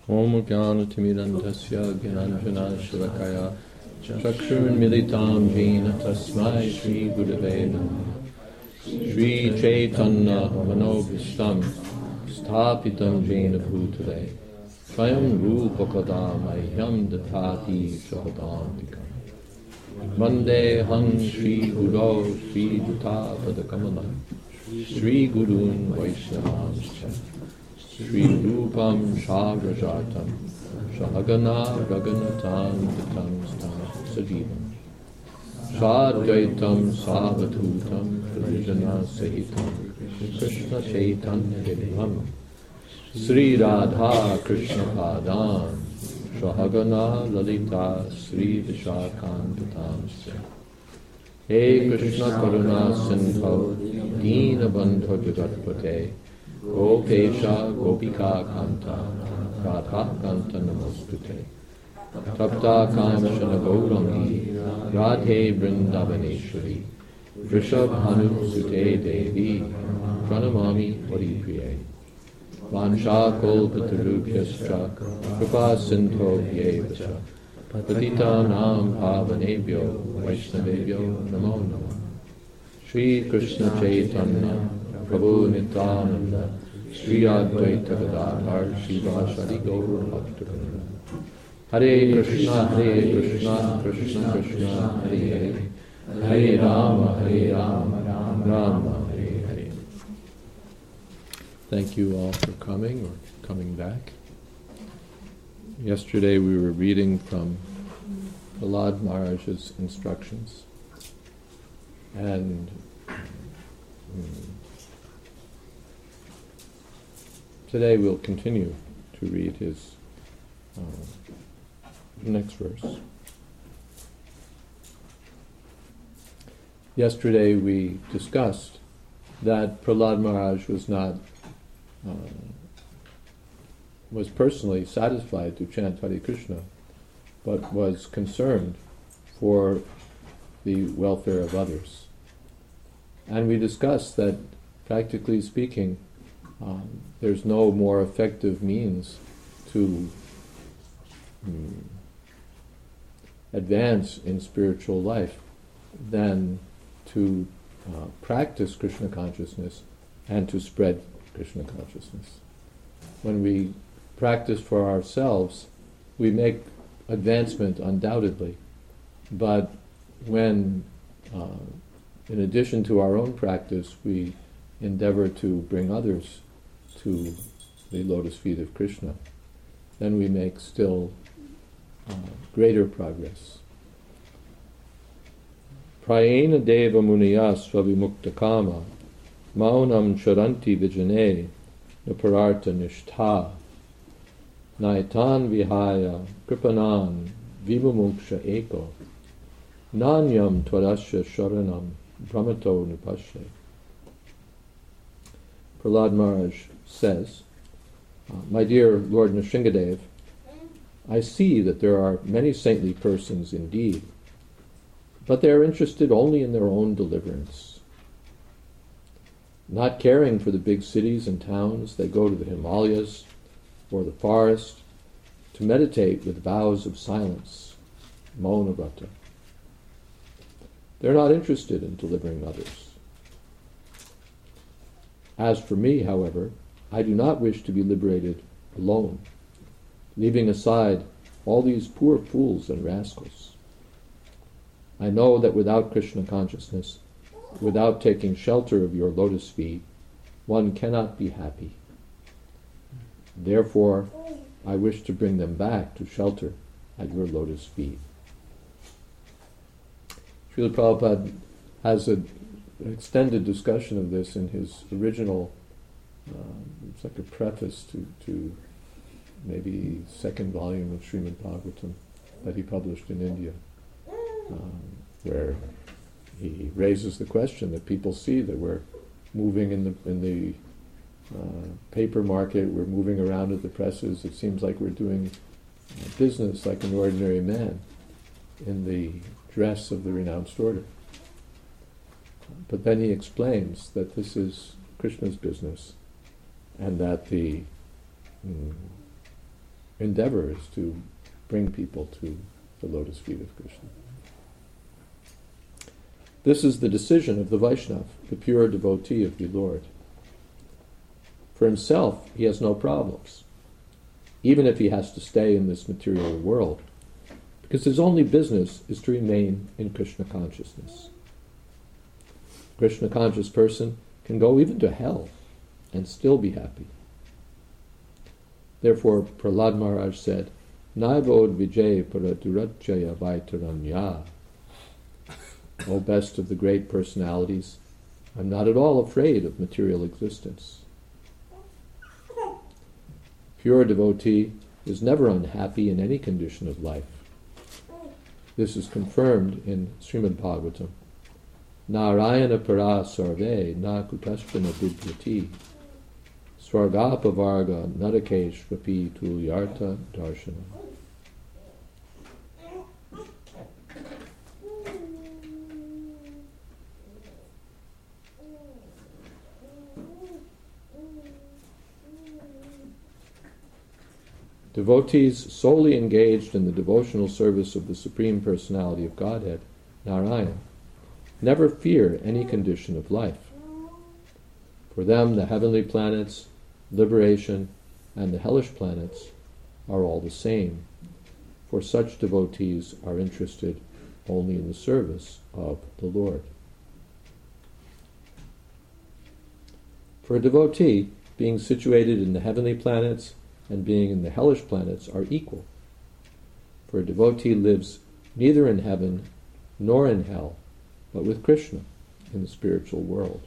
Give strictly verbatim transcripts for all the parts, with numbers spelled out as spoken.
Om Jnana-timirandhasya Jnananjana-shalakaya Chakshurmilitam Jena Tasmai Shri Gurave Namah. Shri Chaitanya Manobhishtam Sthapitam Jena Bhutale Swayam Rupakada Mahyam Datati Shahadantikam Vande Hang Shri Guru Shri Duta Padakamalam Shri Gurun Vaishnavamscha Shri Rupam Shagrajatam Shahagana Raghunatan Vitam Stam Sajivam Sadvaitam Savadhutam Prijana Sahitam Krishna Chaitanya Devam Sri Radha Krishna Padan Shahagana Lalita Sri Vishakam He Krishna Karuna Sindho Dina Bandha Jagatpate Gopesha Gopika Kanta Radha Kanta Namostute Tapta Kamshana Gaurangi Radhe Vrindavaneshwari Vrishab Hanu Sute Devi Pranamami Haripriye Vansha Kolpatarubhyascha Kripa Sindho Vyevascha Patita Nam Pavanebhyo Vaishnavebhyo Namo Namo Shri Krishna Chaitanya Prabhu Nityananda Sri Advaita Gadadhar Shivasari Gaur Bhaktivinoda Hare Krishna Hare Krishna Krishna Krishna Hare Hare Hare Rama Hare Rama Rama Rama Hare Hare. Thank you all for coming or coming back. Yesterday we were reading from Prahlad Maharaj's instructions, and um, today we'll continue to read his uh, next verse. Yesterday we discussed that Prahlad Maharaj was not uh, was personally satisfied to chant Hare Krishna, but was concerned for the welfare of others. And we discussed that, practically speaking, um, there's no more effective means to um, advance in spiritual life than to uh, practice Krishna consciousness and to spread Krishna consciousness. When we practice for ourselves, we make advancement undoubtedly, but when, uh, in addition to our own practice, we endeavor to bring others to the lotus feet of Krishna, then we make still uh, greater progress. Prayena deva muniya svavimukta kama maunam charanti vijane nupararta nishtha naitan vihaya kripanan vimumuksha eko nanyam tvarasya sharanam brahmato nupashe. Prahlad Maharaj says, uh, my dear Lord Nrsingadev, I see that there are many saintly persons indeed, but they are interested only in their own deliverance. Not caring for the big cities and towns, they go to the Himalayas or the forest to meditate with vows of silence, Mauna Vrata. They're not interested in delivering others. As for me, however, I do not wish to be liberated alone, leaving aside all these poor fools and rascals. I know that without Krishna consciousness, without taking shelter of your lotus feet, one cannot be happy. Therefore, I wish to bring them back to shelter at your lotus feet. Srila Prabhupada has a, an extended discussion of this in his original, uh, it's like a preface to, to maybe second volume of Srimad Bhagavatam that he published in India, um, where he raises the question that people see that we're moving in the in the uh, paper market, we're moving around at the presses, it seems like we're doing uh, business like an ordinary man in the dress of the renounced order. But then he explains that this is Krishna's business, and that the mm, endeavor is to bring people to the lotus feet of Krishna. This is the decision of the Vaishnava, the pure devotee of the Lord. For himself, he has no problems, even if he has to stay in this material world, because his only business is to remain in Krishna consciousness. A Krishna conscious person can go even to hell and still be happy. Therefore, Prahlad Maharaj said, Naivod Vijay Paradurajaya Vaitaranya. O best of the great personalities, I'm not at all afraid of material existence. Pure devotee is never unhappy in any condition of life. This is confirmed in Srimad Bhagavatam. Narayana para sarve na kutashvana bidyati swargapa varga narakesh rapi tulyarta darshana. Devotees solely engaged in the devotional service of the Supreme Personality of Godhead, Narayana, never fear any condition of life. For them, the heavenly planets, liberation, and the hellish planets are all the same, for such devotees are interested only in the service of the Lord. For a devotee, being situated in the heavenly planets and being in the hellish planets are equal. For a devotee lives neither in heaven nor in hell, but with Krishna in the spiritual world.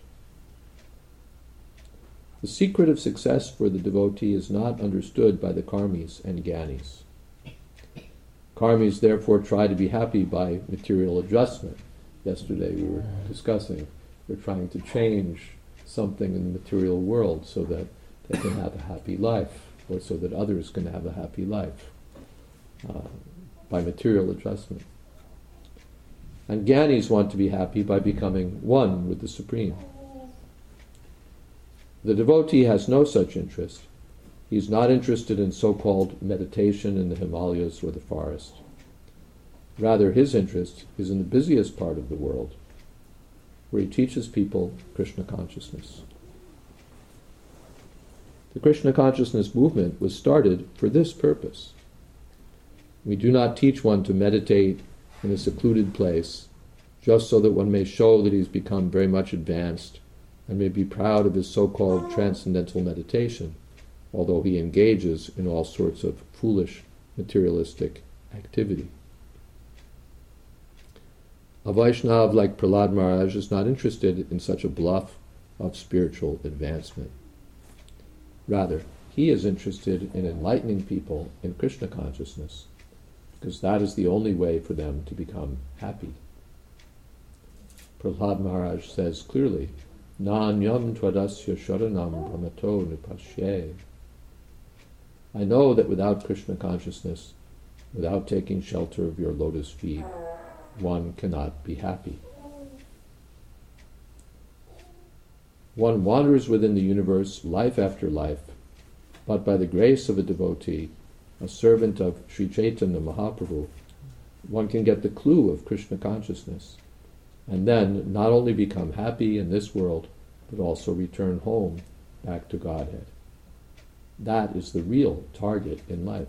The secret of success for the devotee is not understood by the karmis and gyanis. Karmis therefore try to be happy by material adjustment. Yesterday we were discussing, they're trying to change something in the material world so that they can have a happy life, or so that others can have a happy life, uh, by material adjustment. And Gyanis want to be happy by becoming one with the Supreme. The devotee has no such interest. He is not interested in so-called meditation in the Himalayas or the forest. Rather, his interest is in the busiest part of the world, where he teaches people Krishna consciousness. The Krishna consciousness movement was started for this purpose. We do not teach one to meditate in a secluded place just so that one may show that he's become very much advanced and may be proud of his so-called transcendental meditation, although he engages in all sorts of foolish materialistic activity. A Vaishnava like Prahlad Maharaj is not interested in such a bluff of spiritual advancement. Rather, he is interested in enlightening people in Krishna consciousness, because that is the only way for them to become happy. Prahlad Maharaj says clearly, Nanyam twadasya sharanam brahmato nipashye. I know that without Krishna consciousness, without taking shelter of your lotus feet, one cannot be happy. One wanders within the universe life after life, but by the grace of a devotee, a servant of Sri Chaitanya Mahaprabhu, one can get the clue of Krishna consciousness, and then not only become happy in this world, but also return home back to Godhead. That is the real target in life.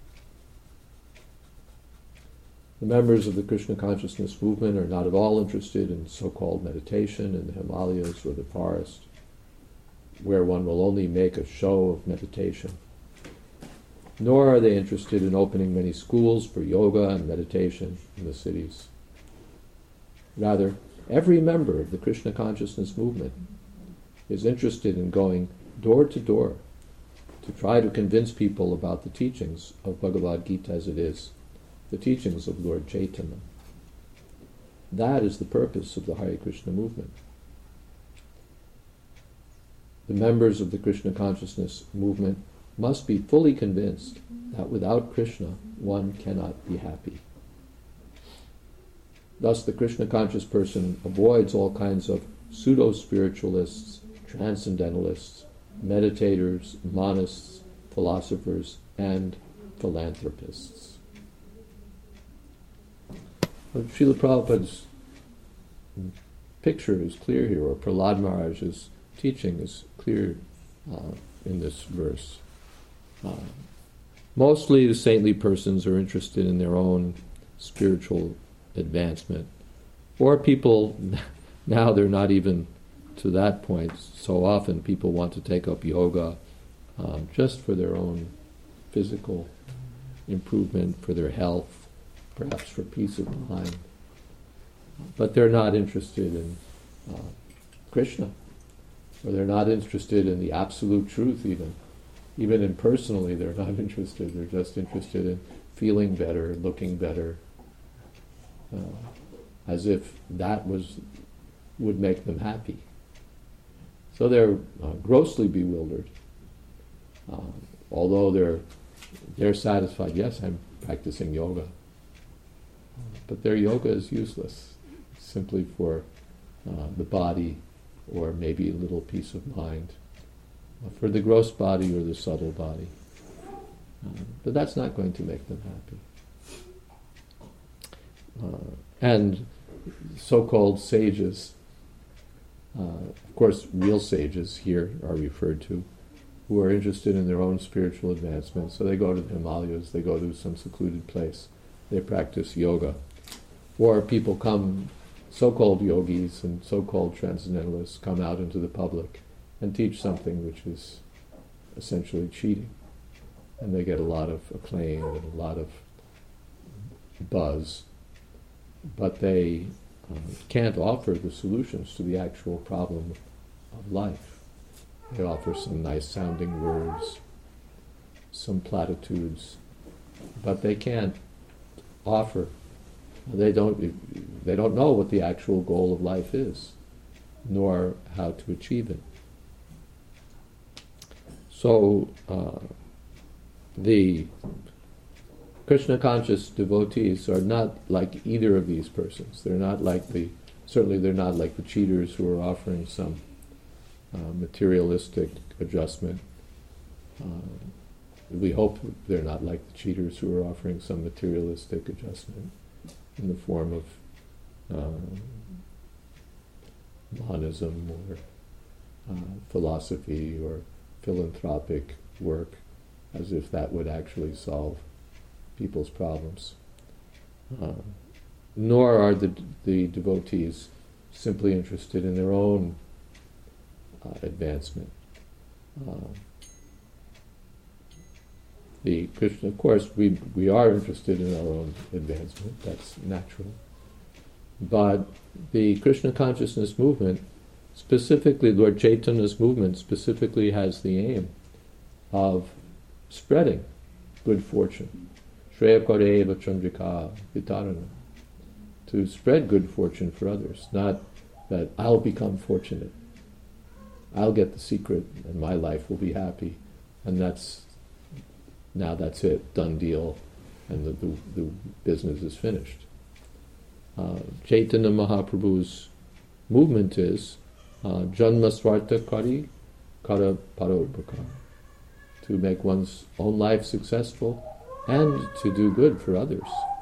The members of the Krishna consciousness movement are not at all interested in so-called meditation in the Himalayas or the forest, where one will only make a show of meditation. Nor are they interested in opening many schools for yoga and meditation in the cities. Rather, every member of the Krishna consciousness movement is interested in going door to door to try to convince people about the teachings of Bhagavad Gita as it is, the teachings of Lord Chaitanya. That is the purpose of the Hare Krishna movement. The members of the Krishna consciousness movement must be fully convinced that without Krishna, one cannot be happy. Thus, the Krishna conscious person avoids all kinds of pseudo-spiritualists, transcendentalists, meditators, monists, philosophers, and philanthropists. But Srila Prabhupada's picture is clear here, or Prahlad Maharaj's teaching is clear uh, in this verse. Uh, mostly the saintly persons are interested in their own spiritual advancement. Or people, now they're not even to that point. So often people want to take up yoga um, just for their own physical improvement, for their health, perhaps for peace of mind. But they're not interested in uh, Krishna, or they're not interested in the absolute truth even. Even impersonally, they're not interested. They're just interested in feeling better, looking better, uh, as if that was would make them happy. So they're uh, grossly bewildered. Uh, although they're they're satisfied, yes, I'm practicing yoga, but their yoga is useless, simply for uh, the body, or maybe a little peace of mind, uh, for the gross body or the subtle body. Uh, but that's not going to make them happy. Uh, and so-called sages, uh, of course real sages here are referred to, who are interested in their own spiritual advancement. So they go to the Himalayas, they go to some secluded place, they practice yoga. Or people come, so-called yogis and so-called transcendentalists come out into the public and teach something which is essentially cheating. And they get a lot of acclaim and a lot of buzz. But they um, can't offer the solutions to the actual problem of life. They offer some nice sounding words, some platitudes, but they can't offer. They don't. They don't know what the actual goal of life is, nor how to achieve it. So uh, the Krishna conscious devotees are not like either of these persons. They're not like the. Certainly, they're not like the cheaters who are offering some uh, materialistic adjustment. Uh, we hope they're not like the cheaters who are offering some materialistic adjustment in the form of uh, monism or uh, philosophy or philanthropic work, as if that would actually solve people's problems. Uh, nor are the, the devotees simply interested in their own uh, advancement. Uh, the Krishna, of course, we we are interested in our own advancement. That's natural. But the Krishna consciousness movement, specifically Lord Chaitanya's movement, specifically has the aim of spreading good fortune. Shreya Koreva Chandrika Vitarana. To spread good fortune for others, not that I'll become fortunate. I'll get the secret and my life will be happy. And that's, now that's it, done deal, and the, the, the business is finished. Uh, Chaitanya Mahaprabhu's movement is uh, Janma Swarta Kari Kara Parobhaka, to make one's own life successful and to do good for others.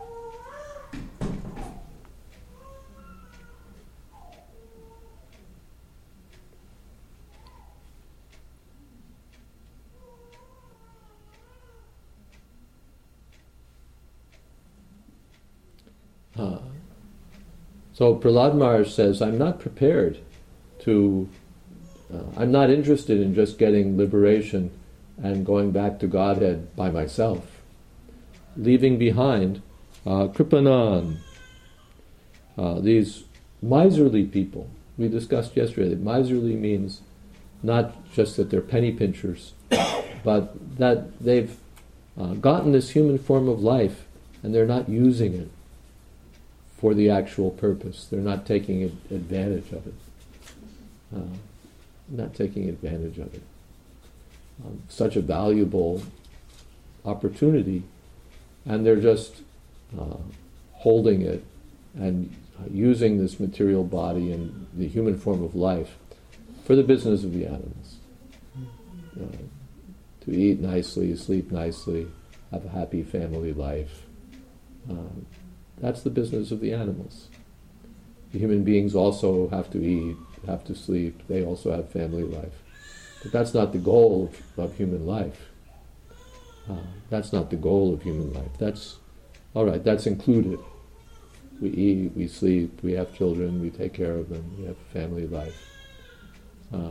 Uh, so Prahlad Maharaj says, I'm not prepared to, uh, I'm not interested in just getting liberation and going back to Godhead by myself. Leaving behind uh, Kripanan, uh, these miserly people. We discussed yesterday that miserly means not just that they're penny pinchers, but that they've uh, gotten this human form of life and they're not using it for the actual purpose. They're not taking advantage of it. Uh, not taking advantage of it. Um, such a valuable opportunity, and they're just uh, holding it and uh, using this material body and the human form of life for the business of the animals. Uh, to eat nicely, sleep nicely, have a happy family life. Um, that's the business of the animals. The human beings also have to eat, have to sleep, they also have family life. But that's not the goal of, of human life. Uh, that's not the goal of human life. That's, all right, that's included. We eat, we sleep, we have children, we take care of them, we have a family life. Uh,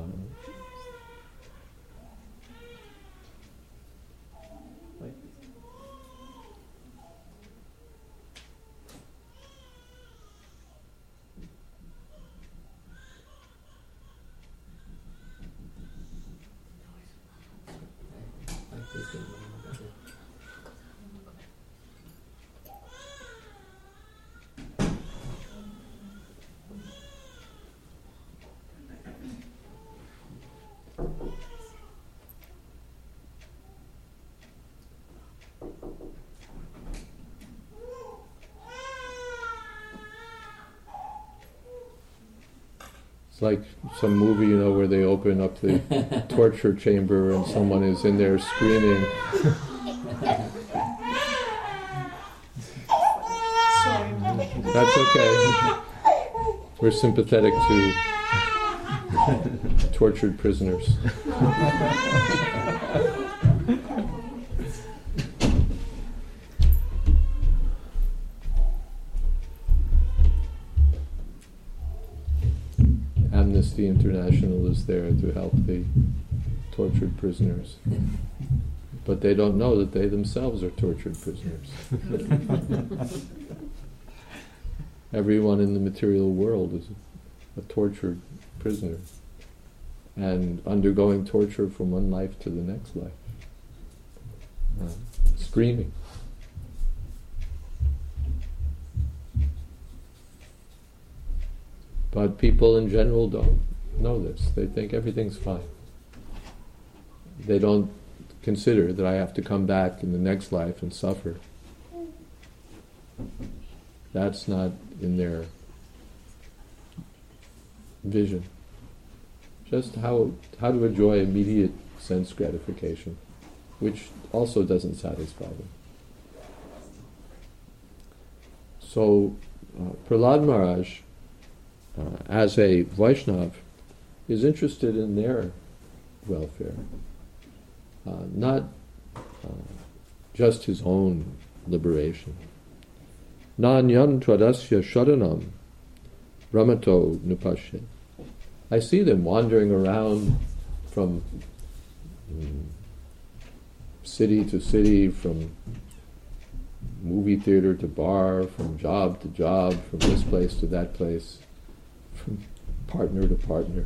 It's like some movie, you know, where they open up the torture chamber and someone is in there screaming. That's okay. We're sympathetic to tortured prisoners. Amnesty International is there to help the tortured prisoners. But they don't know that they themselves are tortured prisoners. Everyone in the material world is a tortured prisoner and undergoing torture from one life to the next life. Uh, screaming. But people in general don't know this. They think everything's fine. They don't consider that I have to come back in the next life and suffer. That's not in their vision. Just how how to enjoy immediate sense gratification, which also doesn't satisfy them. So, uh, Prahlad Maharaj, uh, as a Vaishnav, is interested in their welfare, uh, not uh, just his own liberation. Nanyan twadasya sharanam ramato nupashe. I see them wandering around from um, city to city, from movie theater to bar, from job to job, from this place to that place, from partner to partner.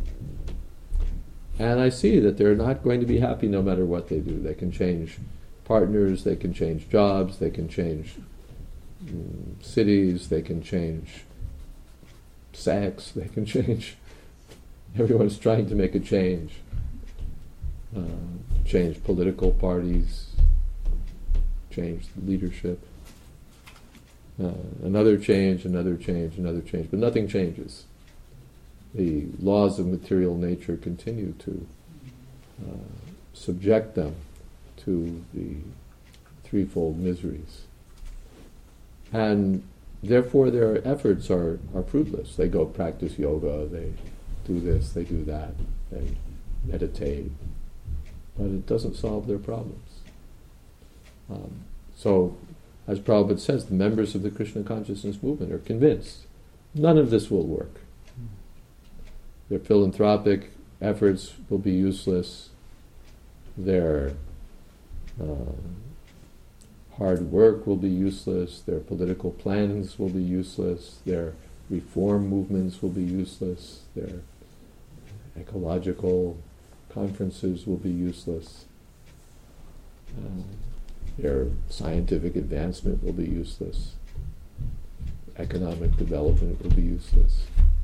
And I see that they're not going to be happy no matter what they do. They can change partners, they can change jobs, they can change um, cities, they can change sex, they can change. Everyone's trying to make a change. Uh, change political parties, change leadership. Uh, another change, another change, another change. But nothing changes. The laws of material nature continue to uh, subject them to the threefold miseries. And therefore their efforts are, are fruitless. They go practice yoga, they do this, they do that, they meditate, but it doesn't solve their problems. Um, so, as Prabhupada says, the members of the Krishna consciousness movement are convinced none of this will work. Their philanthropic efforts will be useless. Their uh, hard work will be useless. Their political plans will be useless. Their reform movements will be useless. Their ecological conferences will be useless. Uh, their scientific advancement will be useless. Economic development will be useless.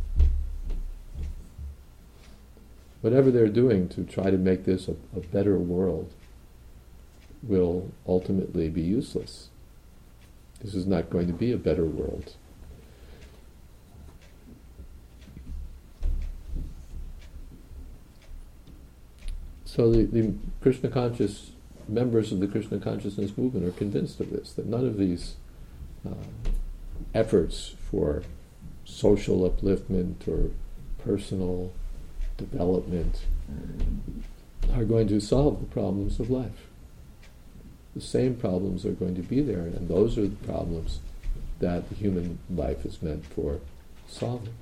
Whatever they're doing to try to make this a, a better world will ultimately be useless. This is not going to be a better world. So the, the Krishna conscious members of the Krishna consciousness movement are convinced of this, that none of these uh, efforts for social upliftment or personal development are going to solve the problems of life. The same problems are going to be there, and those are the problems that the human life is meant for solving.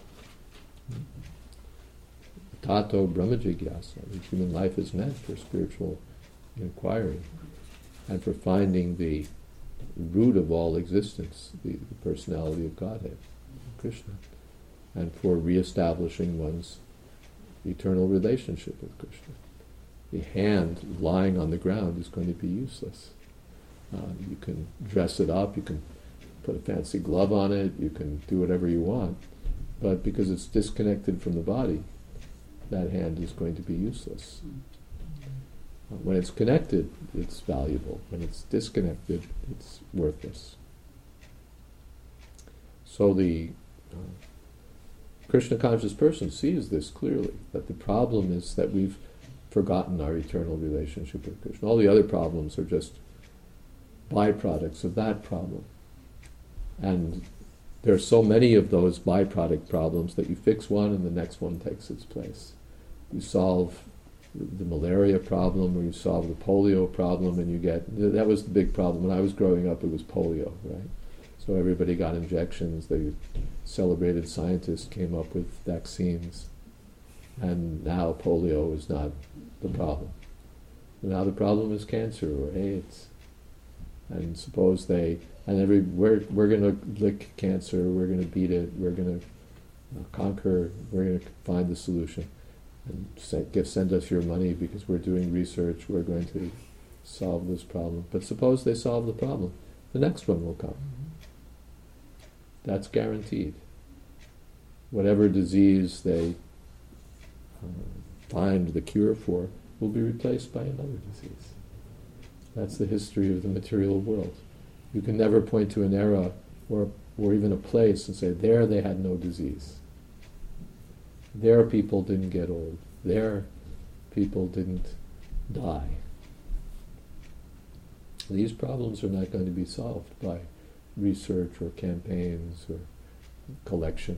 Tato Brahma Jigyasa, the human life is meant for spiritual inquiry and for finding the root of all existence, the, the personality of Godhead, Krishna, and for re-establishing one's eternal relationship with Krishna. The hand lying on the ground is going to be useless. Uh, you can dress it up, you can put a fancy glove on it, you can do whatever you want, but because it's disconnected from the body, that hand is going to be useless. Uh, when it's connected, it's valuable. When it's disconnected, it's worthless. So the uh, Krishna conscious person sees this clearly, that the problem is that we've forgotten our eternal relationship with Krishna. All the other problems are just byproducts of that problem. And there are so many of those byproduct problems that you fix one and the next one takes its place. You solve the malaria problem, or you solve the polio problem, and you get, that was the big problem. When I was growing up, it was polio, right? So everybody got injections, the celebrated scientists came up with vaccines, and now polio is not the problem. And now the problem is cancer or AIDS. And suppose they, and every, we're, we're going to lick cancer, we're going to beat it, we're going to uh, conquer, we're going to find the solution. And say, give, send us your money because we're doing research, we're going to solve this problem. But suppose they solve the problem, the next one will come. That's guaranteed. Whatever disease they uh, find the cure for will be replaced by another disease. That's the history of the material world. You can never point to an era or, or even a place and say, there they had no disease. Their people didn't get old. Their people didn't die. These problems are not going to be solved by research or campaigns or collection.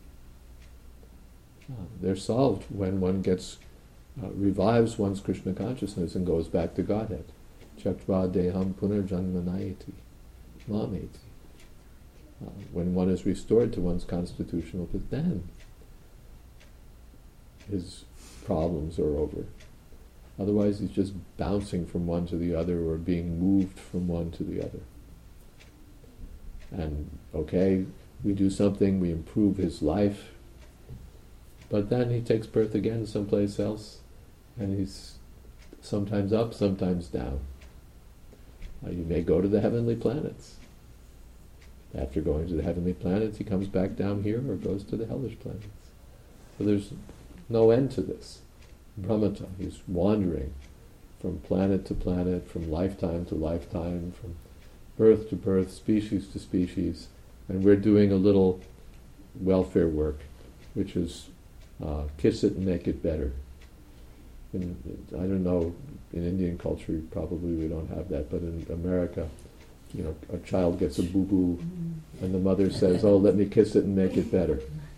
Uh, they're solved when one gets, uh, revives one's Krishna consciousness and goes back to Godhead. Chaktva deham punarjanmanayati mameti. Uh, when one is restored to one's constitutional, but then his problems are over. Otherwise he's just bouncing from one to the other or being moved from one to the other. And okay, we do something, we improve his life, but then he takes birth again someplace else, and he's sometimes up, sometimes down. Uh, you may go to the heavenly planets. After going to the heavenly planets, he comes back down here or goes to the hellish planets. So there's no end to this. Brahmata, he's wandering from planet to planet, from lifetime to lifetime, from birth to birth, species to species, and we're doing a little welfare work, which is uh, kiss it and make it better. In, I don't know, in Indian culture probably we don't have that, but in America, you know, a child gets a boo-boo and the mother says, oh, let me kiss it and make it better.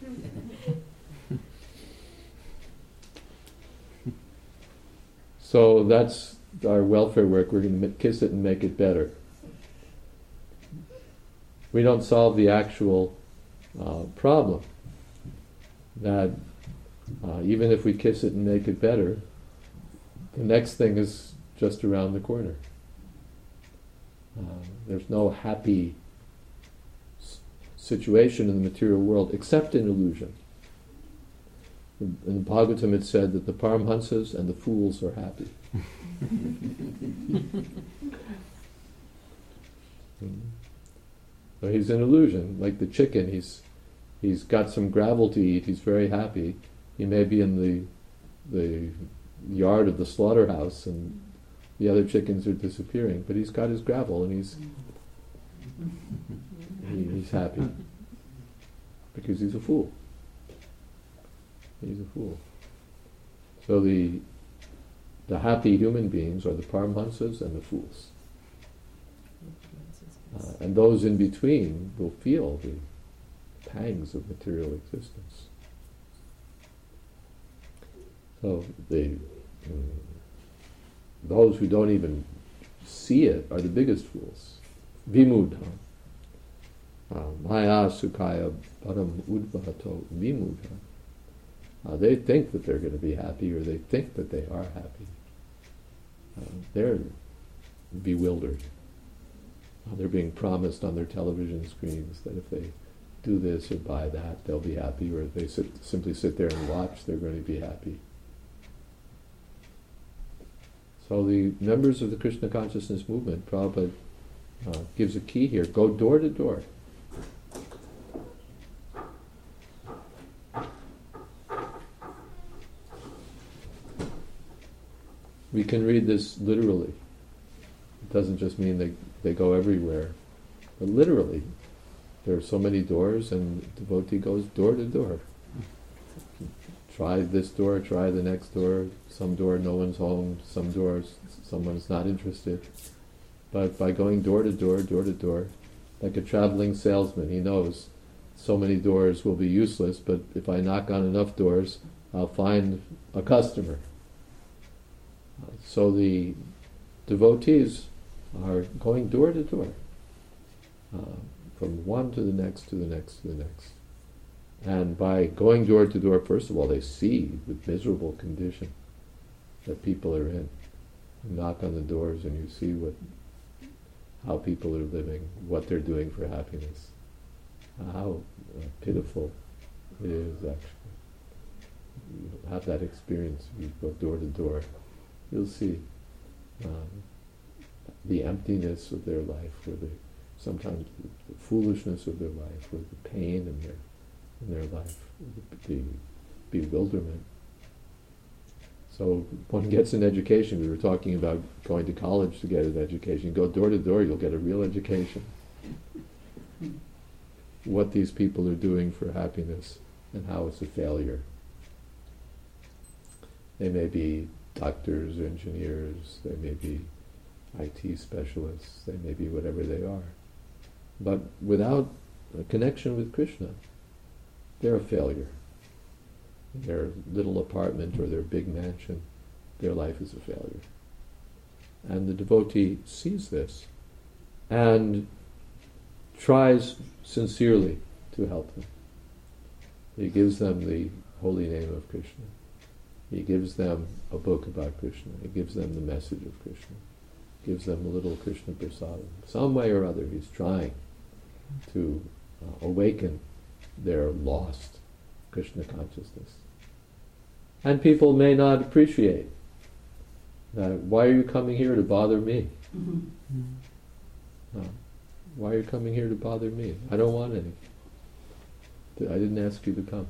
So that's our welfare work, we're going to kiss it and make it better. We don't solve the actual uh, problem. That uh, even if we kiss it and make it better, the next thing is just around the corner. Uh, there's no happy s- situation in the material world except in illusion. In the Bhagavatam it said that the Paramhansas and the fools are happy. mm. So he's an illusion, like the chicken. He's he's got some gravel to eat. He's very happy. He may be in the the yard of the slaughterhouse, and the other chickens are disappearing. But he's got his gravel, and he's he, he's happy because he's a fool. He's a fool. So the the happy human beings are the Paramhansas and the fools. Uh, and those in between will feel the pangs of material existence. So the mm, those who don't even see it are the biggest fools. Vimudha. Uh, Maya Sukhaya Param Udvato Vimudha. Uh, they think that they're going to be happy, or they think that they are happy. Uh, they're bewildered. Uh, they're being promised on their television screens that if they do this or buy that, they'll be happy, or if they sit, simply sit there and watch, they're going to be happy. So the members of the Krishna consciousness movement, Prabhupada uh, gives a key here: go door to door. We can read this literally. It doesn't just mean they, they go everywhere, but literally. There are so many doors, and the devotee goes door to door. Try this door, try the next door. Some door, no one's home. Some doors, someone's not interested. But by going door to door, door to door, like a traveling salesman, he knows so many doors will be useless, but if I knock on enough doors, I'll find a customer. So the devotees are going door to door, uh, from one to the next, to the next, to the next. And by going door to door, first of all, they see the miserable condition that people are in. You knock on the doors and you see what, how people are living, what they're doing for happiness, how uh, pitiful it is actually. You have that experience, you go door to door, you'll see um, the emptiness of their life, or the sometimes the, the foolishness of their life, or the pain in their in their life, the, the bewilderment. So one gets an education. We were talking about going to college to get an education. You go door to door, you'll get a real education. What these people are doing for happiness and how it's a failure. They may be doctors, engineers, they may be I T specialists, they may be whatever they are. But without a connection with Krishna, they're a failure. Their little apartment or their big mansion, their life is a failure. And the devotee sees this and tries sincerely to help them. He gives them the holy name of Krishna. He gives them a book about Krishna. He gives them the message of Krishna. Gives them a little Krishna prasadam. Some way or other he's trying to uh, awaken their lost Krishna consciousness. And people may not appreciate that. Why are you coming here to bother me? Mm-hmm. Uh, why are you coming here to bother me? I don't want any. I didn't ask you to come.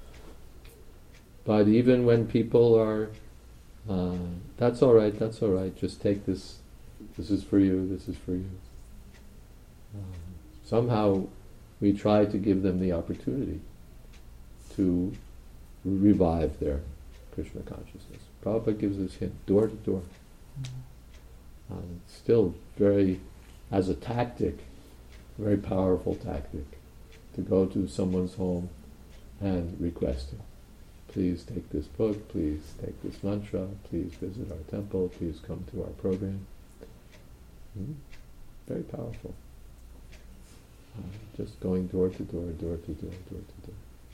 But even when people are, uh, that's all right, that's all right, just take this, this is for you, this is for you. Uh, somehow we try to give them the opportunity to revive their Krishna consciousness. Prabhupada gives this hint, door to door. Uh, still very, as a tactic, very powerful tactic, to go to someone's home and request it. Please take this book, please take this mantra, please visit our temple, please come to our program. Hmm? Very powerful. Uh, just going door to door, door to door, door to door.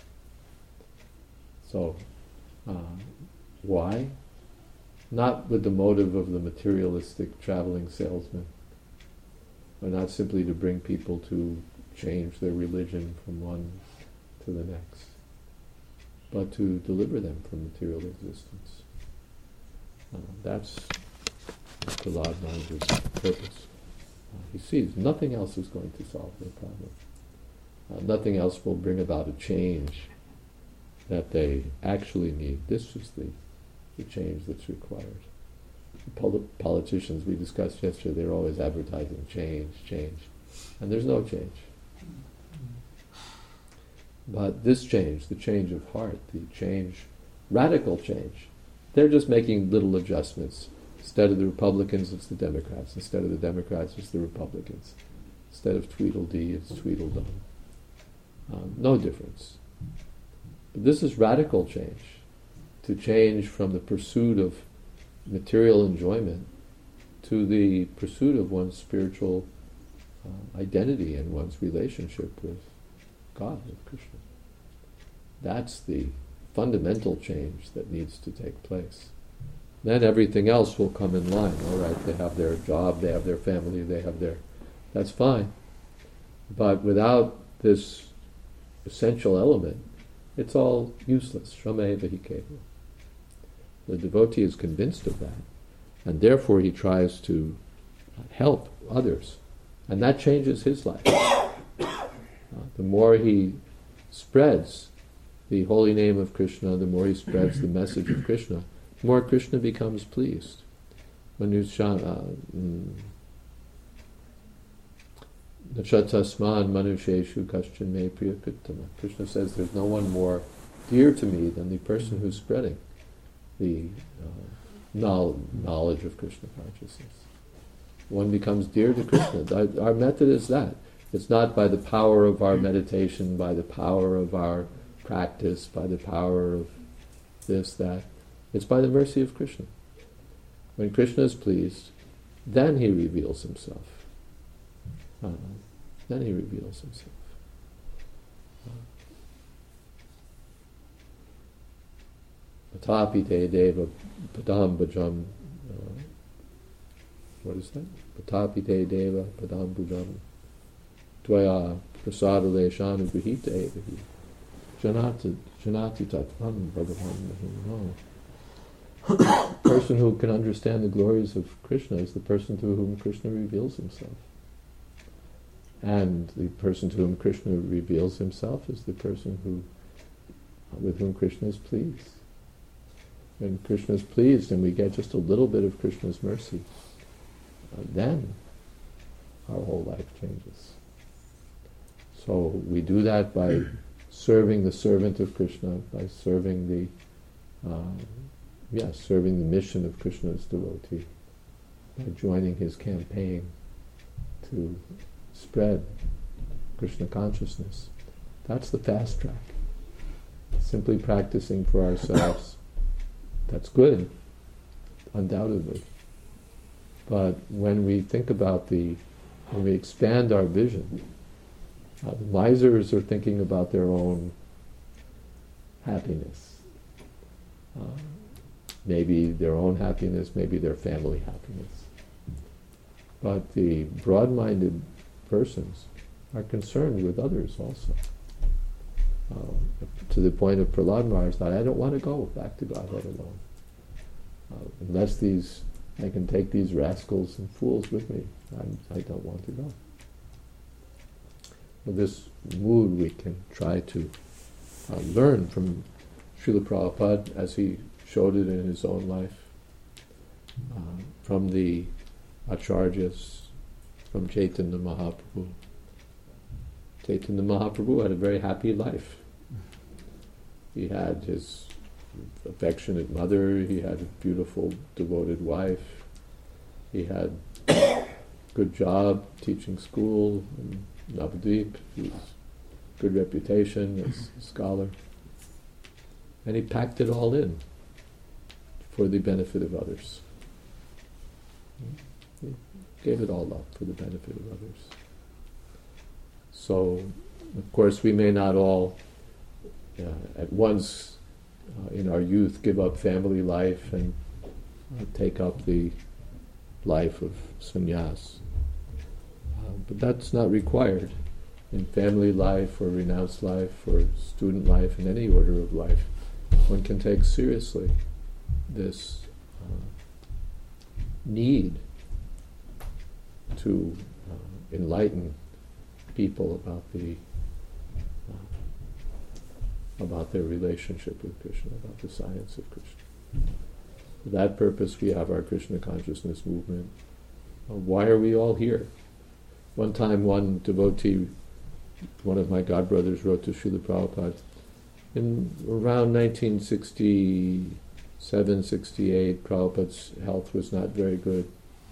So, uh, why? Not with the motive of the materialistic traveling salesman, or not simply to bring people to change their religion from one to the next, but to deliver them from material existence. Uh, that's Prahlad Maharaj's purpose. Uh, he sees nothing else is going to solve their problem. Uh, nothing else will bring about a change that they actually need. This is the, the change that's required. The pol- politicians we discussed yesterday, they're always advertising change, change. And there's no change. But this change, the change of heart, the change, radical change, They're just making little adjustments. Instead of the Republicans, it's the Democrats. Instead of the Democrats, it's the Republicans. Instead of Tweedledee, it's Tweedledum. Um, no difference. But this is radical change. To change from the pursuit of material enjoyment to the pursuit of one's spiritual uh, identity and one's relationship with God, with Krishna. That's the fundamental change that needs to take place. Then everything else will come in line. All right, they have their job, they have their family, they have their... That's fine. But without this essential element, it's all useless. Shrameva hikeva. The devotee is convinced of that, and therefore he tries to help others. And that changes his life. Uh, the more he spreads the holy name of Krishna, the more he spreads the message of Krishna, the more Krishna becomes pleased. Nachatasman manusheshu kaschan me priyapittama. Krishna says there's no one more dear to me than the person who's spreading the uh, knowledge of Krishna consciousness. One becomes dear to Krishna. Our method is that. It's not by the power of our meditation, by the power of our practice, by the power of this, that. It's by the mercy of Krishna. When Krishna is pleased, then he reveals himself. Uh, then he reveals himself. Patapi te deva padam bhajam. Uh, what is that? Patapi te deva padam bhajam. Tvaya prasada leshanu grihita evahi. Janati janati tatvam bhagavan. The person who can understand the glories of Krishna is the person to whom Krishna reveals himself. And the person to whom Krishna reveals himself is the person who, with whom Krishna is pleased. When Krishna is pleased and we get just a little bit of Krishna's mercy, uh, then our whole life changes. So we do that by serving the servant of Krishna, by serving the, uh, yeah, serving the mission of Krishna's devotee, by joining his campaign to spread Krishna consciousness. That's the fast track. Simply practicing for ourselves. That's good, undoubtedly. But when we think about the, when we expand our vision, uh, the misers are thinking about their own happiness. Uh, maybe their own happiness, maybe their family happiness. But the broad-minded persons are concerned with others also. Uh, to the point of Prahlad Maharaj thought, I don't want to go back to Godhead alone. Uh, unless these, I can take these rascals and fools with me, I'm, I don't want to go. With this mood we can try to uh, learn from Srila Prabhupada as he showed it in his own life, uh, from the Acharyas, from Chaitanya Mahaprabhu. Chaitanya Mahaprabhu had a very happy life. He had his affectionate mother, he had a beautiful, devoted wife, he had a good job teaching school in Navadvip, he was good reputation as a scholar. And he packed it all in for the benefit of others. He gave it all up for the benefit of others. So, of course, we may not all uh, at once uh, in our youth give up family life and uh, take up the life of sannyas. Uh, but that's not required in family life or renounced life or student life, in any order of life. One can take seriously this uh, need to uh, enlighten people about the uh, about their relationship with Krishna, about the science of Krishna. For that purpose we have our Krishna consciousness movement. Uh, why are we all here? One time one devotee, one of my godbrothers, wrote to Srila Prabhupada in around nineteen sixty-six seven sixty-eight, Prabhupada's health was not very good.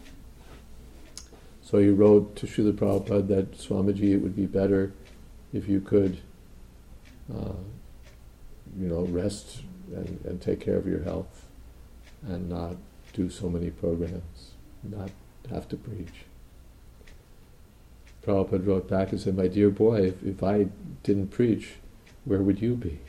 So he wrote to Srila Prabhupada that, Swamiji, it would be better if you could, uh, you know, rest and, and take care of your health and not do so many programs, not have to preach. Prabhupada wrote back and said, my dear boy, if, if I didn't preach, where would you be?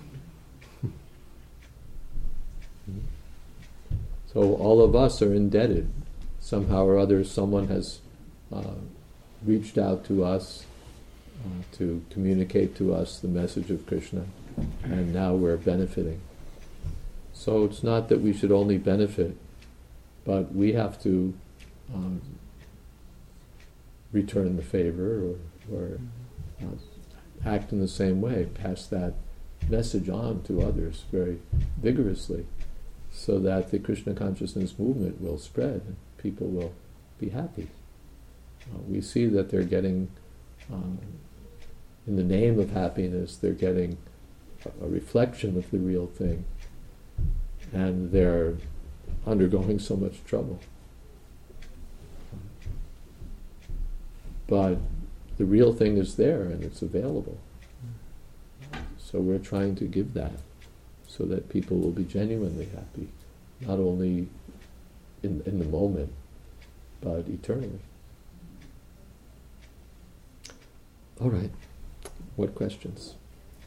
So all of us are indebted. Somehow or other, someone has uh, reached out to us uh, to communicate to us the message of Krishna, and now we're benefiting. So it's not that we should only benefit, but we have to um, return the favor or, or uh, act in the same way, pass that message on to others very vigorously, so that the Krishna consciousness movement will spread and people will be happy. Uh, we see that they're getting, um, in the name of happiness, they're getting a, a reflection of the real thing, and they're undergoing so much trouble. But the real thing is there and it's available. So we're trying to give that so that people will be genuinely happy, not only in, in the moment, but eternally. All right. What questions?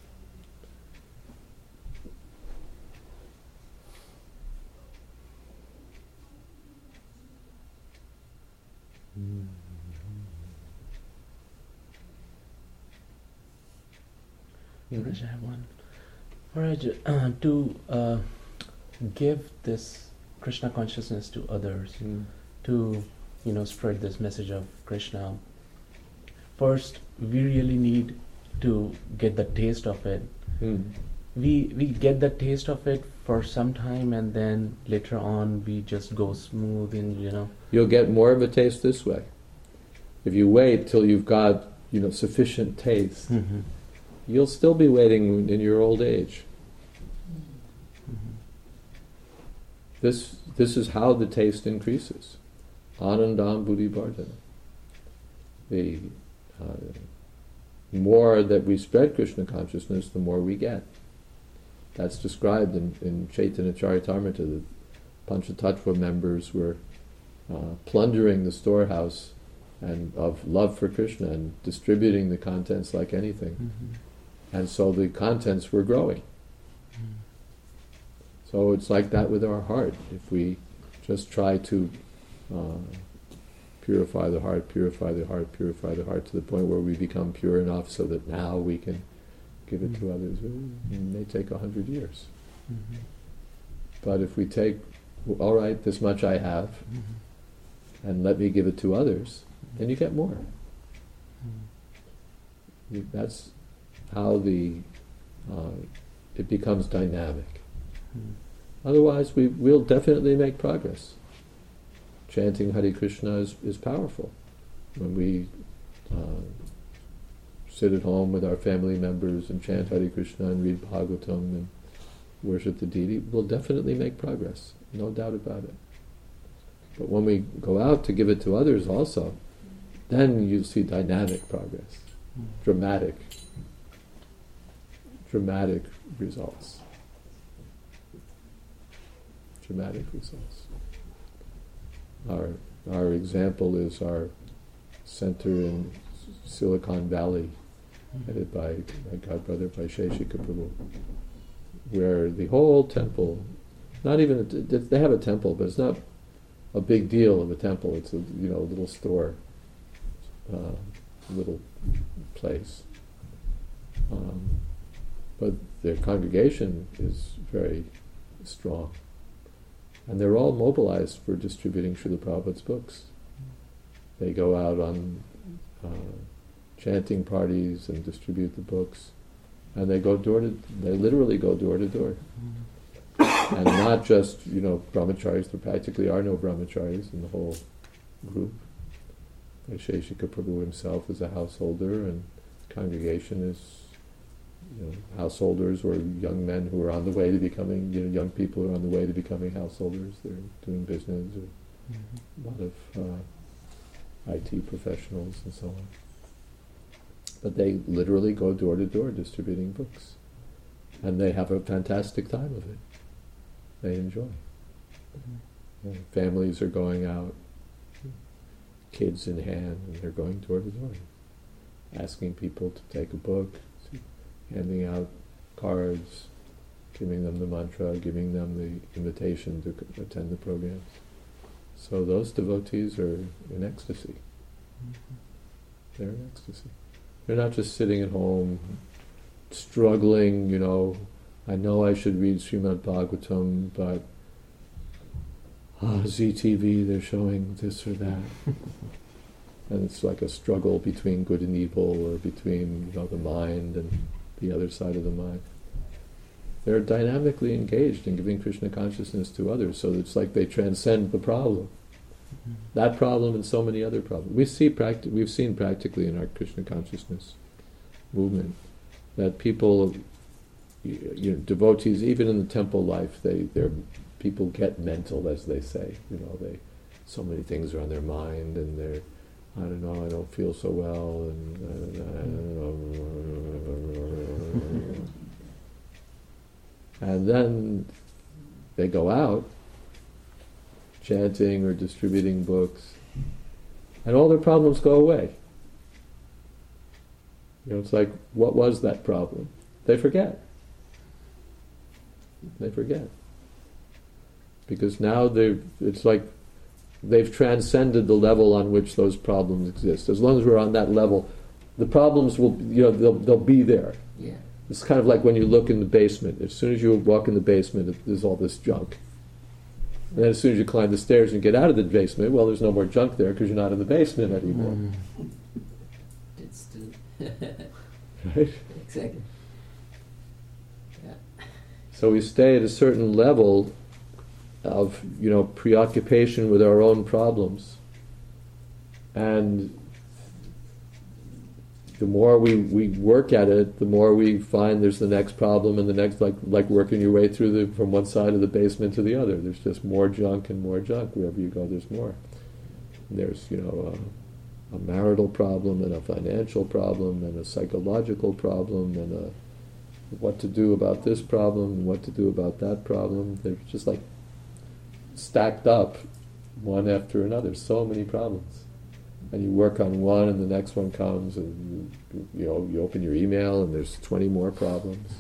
Mm. Raj, I have one. Raj, uh, to uh, give this Krishna consciousness to others, Mm. to you know spread this message of Krishna, first we really need to get the taste of it. Mm. We we get the taste of it for some time, and then later on we just go smooth, and you know. You'll get more of a taste this way. If you wait till you've got, you know, sufficient taste, Mm-hmm. you'll still be waiting in your old age. Mm-hmm. This this is how the taste increases. Anandam buddhi vardhana. The uh, more that we spread Krishna consciousness, the more we get. That's described in, in Chaitanya Charitamrita. The Panchatattva members were uh, plundering the storehouse and of love for Krishna and distributing the contents like anything. Mm-hmm. And so the contents were growing. Mm. So it's like that with our heart. If we just try to uh, purify the heart, purify the heart, purify the heart to the point where we become pure enough so that now we can give it to others, it may take a hundred years. Mm-hmm. But if we take, well, all right, this much I have, Mm-hmm. and let me give it to others, then you get more. Mm. You- That's how the uh, it becomes dynamic. Mm. Otherwise, we will definitely make progress. Chanting Hare Krishna is, is powerful. When we uh, sit at home with our family members and chant Hare Krishna and read Bhagavatam and worship the deity, we'll definitely make progress, no doubt about it. But when we go out to give it to others also, then you see dynamic progress, Mm. dramatic, dramatic results. Dramatic results. Our our example is our center in Silicon Valley, headed by my godbrother Vaisheshika Prabhu, where the whole temple, not even, a, they have a temple, but it's not a big deal of a temple, it's a you know little store, uh, little place. Um, but their congregation is very strong. And they're all mobilized for distributing Srila Prabhupada's books. They go out on uh, chanting parties and distribute the books. And they go door to, they literally go door to door. And not just, you know, brahmacharis, there practically are no brahmacharis in the whole group. Vaisheshika Prabhu himself is a householder, and congregation is you know, householders or young men who are on the way to becoming, you know, young people who are on the way to becoming householders. They're doing business, or Mm-hmm. a lot of uh, I T professionals and so on. But they literally go door to door distributing books. And they have a fantastic time of it. They enjoy. Mm-hmm. And families are going out, kids in hand, and they're going door to door, asking people to take a book, handing out cards, giving them the mantra, giving them the invitation to c- attend the programs. So those devotees are in ecstasy. Mm-hmm. They're in ecstasy. They're not just sitting at home, struggling, you know, I know I should read Srimad Bhagavatam, but ah, Z T V, they're showing this or that. And it's like a struggle between good and evil, or between, you know, the mind and the other side of the mind. They're dynamically engaged in giving Krishna consciousness to others, so it's like they transcend the problem. Mm-hmm. That problem and so many other problems. We see practi- we've seen practically in our Krishna consciousness movement that people, you, you know, devotees, even in the temple life, they they're people get mental, as they say. You know, they so many things are on their mind, and they're, I don't know, I don't feel so well, and I don't know. And then they go out chanting or distributing books, and all their problems go away. You know, it's like, what was that problem? They forget. They forget. Because now they've, it's like they've transcended the level on which those problems exist. As long as we're on that level, the problems will, you know, they'll, they'll be there. Yeah. It's kind of like when you look in the basement. As soon as you walk in the basement, it- there's all this junk. And then as soon as you climb the stairs and get out of the basement, well, there's no more junk there because you're not in the basement anymore. Mm. It's still Right? exactly. Yeah. So we stay at a certain level of, you know, preoccupation with our own problems. And the more we, we work at it, the more we find there's the next problem and the next, like like working your way through the from one side of the basement to the other. There's just more junk and more junk. Wherever you go, there's more. There's, you know, a, a marital problem and a financial problem and a psychological problem and a what to do about this problem and what to do about that problem. They're just like stacked up one after another. So many problems. And you work on one, and the next one comes, and you, you know, you open your email, and there's twenty more problems.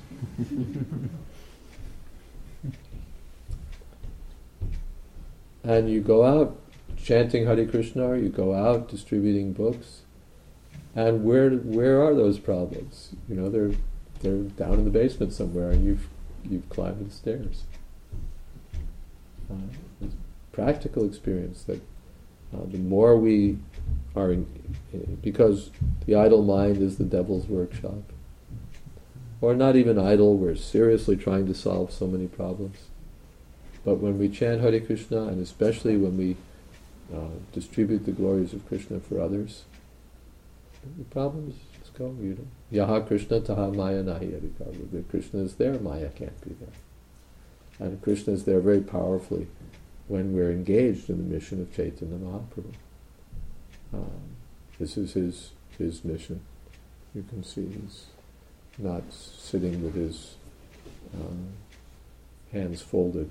And you go out chanting Hare Krishna, or you go out distributing books, and where where are those problems? You know, they're they're down in the basement somewhere, and you've you've climbed the stairs. Uh, it's practical experience that uh, the more we are in, because the idle mind is the devil's workshop. Or not even idle, we're seriously trying to solve so many problems. But when we chant Hare Krishna, and especially when we uh, distribute the glories of Krishna for others, the problems just go, you know. Yaha Krishna taha maya nahi adhikar. If Krishna is there, maya can't be there. And Krishna is there very powerfully when we're engaged in the mission of Chaitanya Mahaprabhu. Um, this is his his mission. You can see he's not sitting with his uh, hands folded.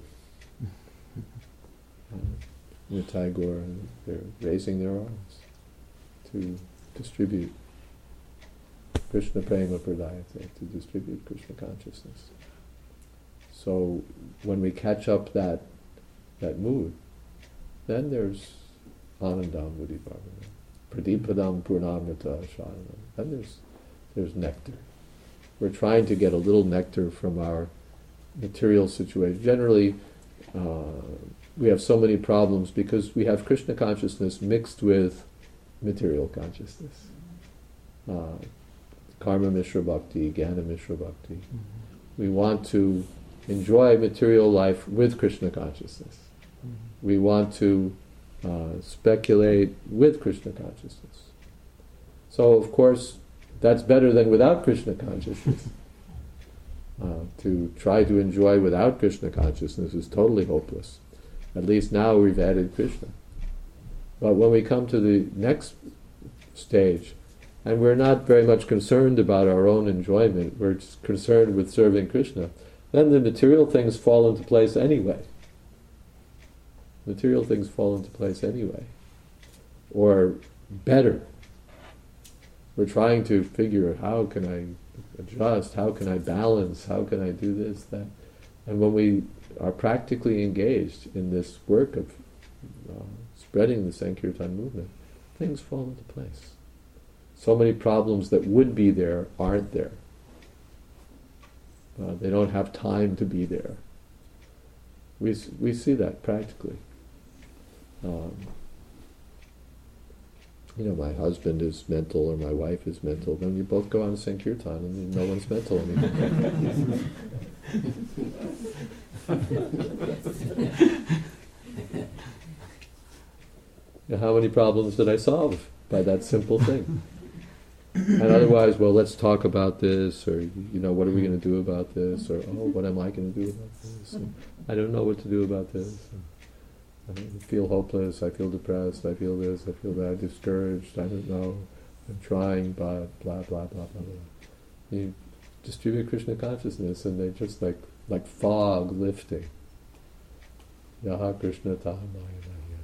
Uh, Nitai Gaur, they're raising their arms to distribute Krishna Prema Pradayate, to distribute Krishna consciousness. So when we catch up that that mood, then there's Anandam Mudibhavana, Pradipadam Purnamrita Sharanam. Then there's there's nectar. We're trying to get a little nectar from our material situation. Generally, uh, we have so many problems because we have Krishna consciousness mixed with material consciousness. Uh, Karma Mishra Bhakti, Jnana Mishra Bhakti. Mm-hmm. We want to enjoy material life with Krishna consciousness. Mm-hmm. We want to uh, speculate with Krishna consciousness. So, of course, that's better than without Krishna consciousness. Uh, to try to enjoy without Krishna consciousness is totally hopeless. At least now we've added Krishna. But when we come to the next stage, and we're not very much concerned about our own enjoyment, we're just concerned with serving Krishna, then the material things fall into place anyway. Material things fall into place anyway. Or better. We're trying to figure, how can I adjust, how can I balance, how can I do this, that. And when we are practically engaged in this work of uh, spreading the Sankirtan movement, things fall into place. So many problems that would be there aren't there. Uh, they don't have time to be there. We we see that practically. Um, you know, my husband is mental or my wife is mental, then you both go on to Sankirtan and no one's mental anymore. Now, how many problems did I solve by that simple thing? And otherwise, well, let's talk about this, or, you know, what are we going to do about this, or, oh, what am I going to do about this? And I don't know what to do about this. And I feel hopeless, I feel depressed, I feel this, I feel that, discouraged, I don't know, I'm trying, but blah, blah, blah, blah, blah. You distribute Krishna consciousness and they just like like fog lifting. Yaha Krishna Taha Maya Maya.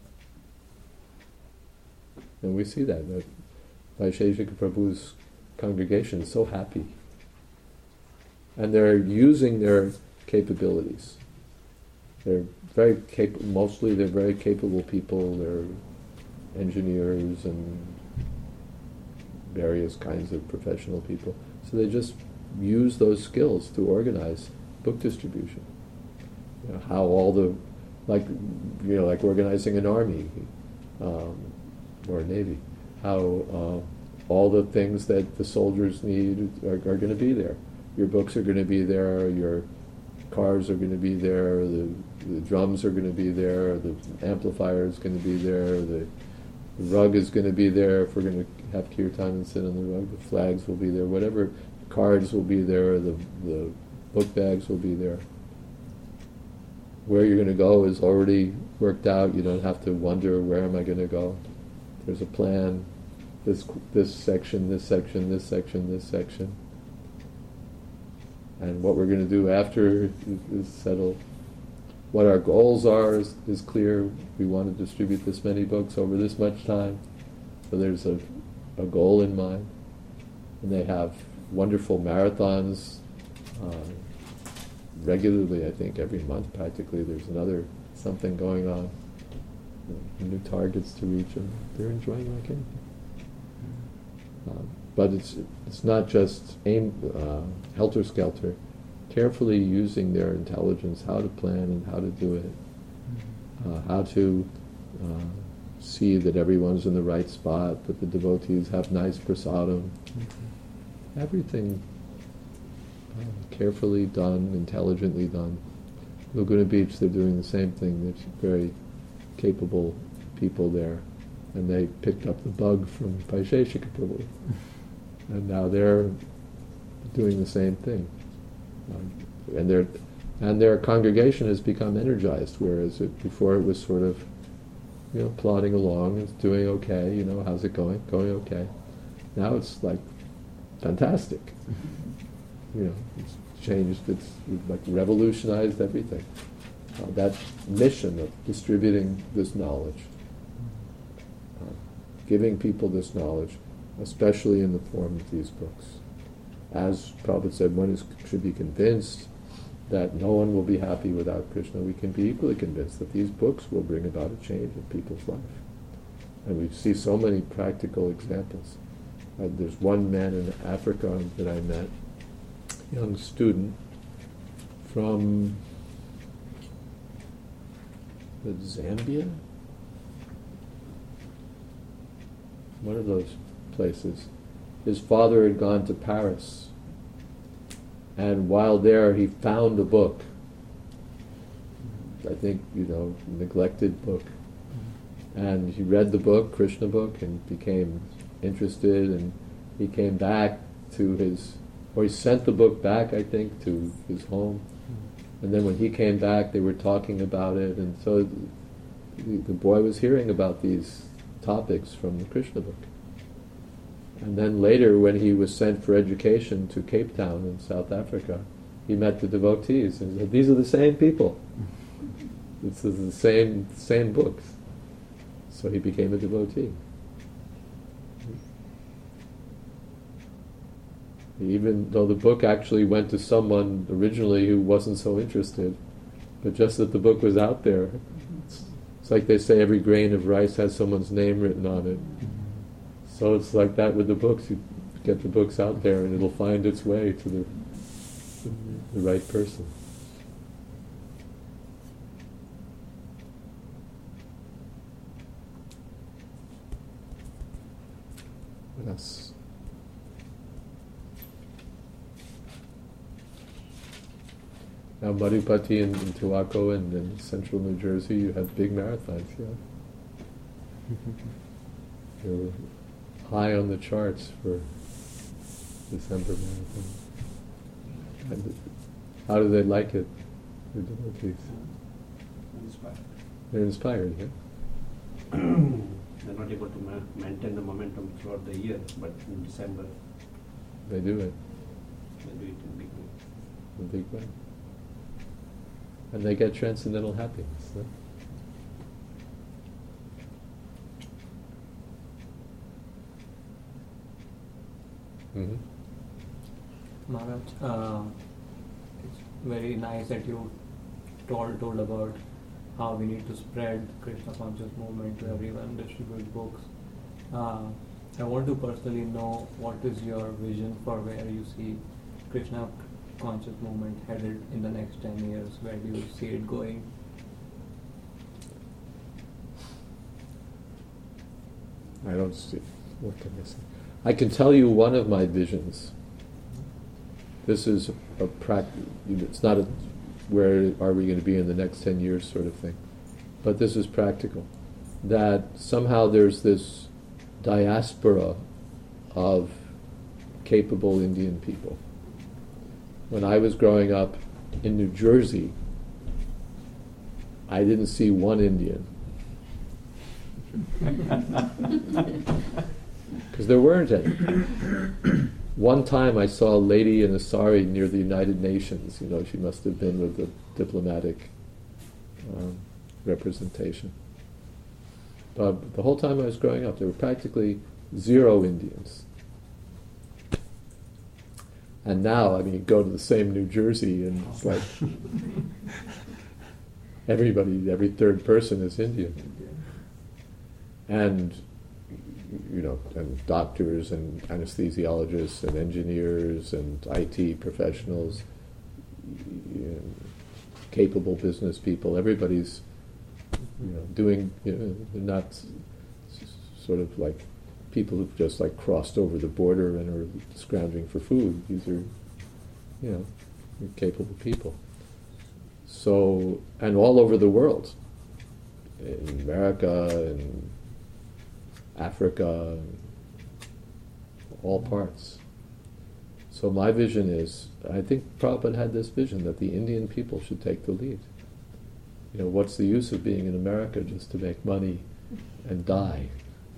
And we see that, that Vaisheshika Prabhu's congregation is so happy. And they're using their capabilities. They're very capable, mostly they're very capable people, they're engineers and various kinds of professional people. So they just use those skills to organize book distribution. You know, how all the, like, you know, like organizing an army um, or a navy, how uh, all the things that the soldiers need are, are going to be there. Your books are going to be there, your cars are going to be there, the, the drums are going to be there, the amplifier is going to be there, the, the rug is going to be there, if we're going to have kirtan and sit on the rug, the flags will be there, whatever, cards will be there, the, the book bags will be there. Where you're going to go is already worked out, you don't have to wonder, where am I going to go? There's a plan, this, this section, this section, this section, this section. And what we're going to do after is, is settled. What our goals are is, is clear. We want to distribute this many books over this much time. So there's a, a goal in mind. And they have wonderful marathons uh, regularly, I think, every month practically. There's another something going on. New targets to reach, and they're enjoying like anything. Um, But it's it's not just aim uh, helter-skelter, carefully using their intelligence, how to plan and how to do it, uh, how to uh, see that everyone's in the right spot, that the devotees have nice prasadam. Mm-hmm. Everything uh, carefully done, intelligently done. Laguna Beach, they're doing the same thing. There's very capable people there, and they picked up the bug from Vaisheshika Prabhu. And now they're doing the same thing, um, and their and their congregation has become energized. Whereas it, before it was sort of, you know, plodding along, it's doing okay. You know, how's it going? Going okay. Now it's like fantastic. You know, it's changed. It's like revolutionized everything. Uh, that mission of distributing this knowledge, uh, giving people this knowledge, especially in the form of these books. As Prabhupada said, one is, should be convinced that no one will be happy without Krishna. We can be equally convinced that these books will bring about a change in people's life. And we see so many practical examples. Uh, there's one man in Africa that I met, young student from the Zambia? One of those places. His father had gone to Paris, and while there he found a book, I think, you know, neglected book, and he read the book, Krishna book, and became interested, and he came back to his or he sent the book back, I think, to his home. And then when he came back, they were talking about it, and so the, the boy was hearing about these topics from the Krishna book. And then later, when he was sent for education to Cape Town in South Africa, he met the devotees and said, "These are the same people. This is the same same books." So he became a devotee. Even though the book actually went to someone originally who wasn't so interested, but just that the book was out there. It's, it's like they say every grain of rice has someone's name written on it. So it's like that with the books. You get the books out there and it'll find its way to the, the right person. What else? Now Madhupati and, and Tuaco and in central New Jersey, you have big marathons, yeah. You're high on the charts for December marathon. And how do they like it, the devotees? Inspired. They're inspired, yeah? They're not able to ma- maintain the momentum throughout the year, but in December They do it they do it in big way. in a big way. And they get transcendental happiness, no? Mm-hmm. Maharaj, uh, it's very nice that you told told about how we need to spread Krishna conscious movement to everyone, distribute books. Uh, I want to personally know what is your vision for where you see Krishna conscious movement headed in the next ten years. Where do you see it going? I don't see. What can I say? I can tell you one of my visions. This is a practice. It's not a where are we going to be in the next ten years sort of thing, but this is practical. That somehow there's this diaspora of capable Indian people. When I was growing up in New Jersey, I didn't see one Indian. Because there weren't any. One time I saw a lady in a sari near the United Nations. You know, she must have been with the diplomatic um, representation. But the whole time I was growing up, there were practically zero Indians. And now, I mean, you go to the same New Jersey and it's like everybody, every third person is Indian. And you know, and doctors and anesthesiologists and engineers and I T professionals, you know, capable business people. Everybody's, you know, doing. You know, they're not s- sort of like people who've just like crossed over the border and are scrounging for food. These are, you know, capable people. So, and all over the world, in America and Africa, all parts. So my vision is, I think Prabhupada had this vision that the Indian people should take the lead. You know, what's the use of being in America just to make money and die?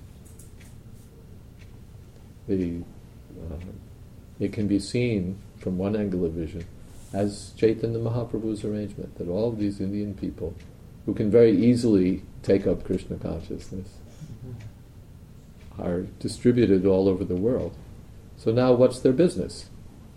The, uh, it can be seen from one angle of vision as Chaitanya Mahaprabhu's arrangement, that all of these Indian people who can very easily take up Krishna consciousness are distributed all over the world. So now what's their business?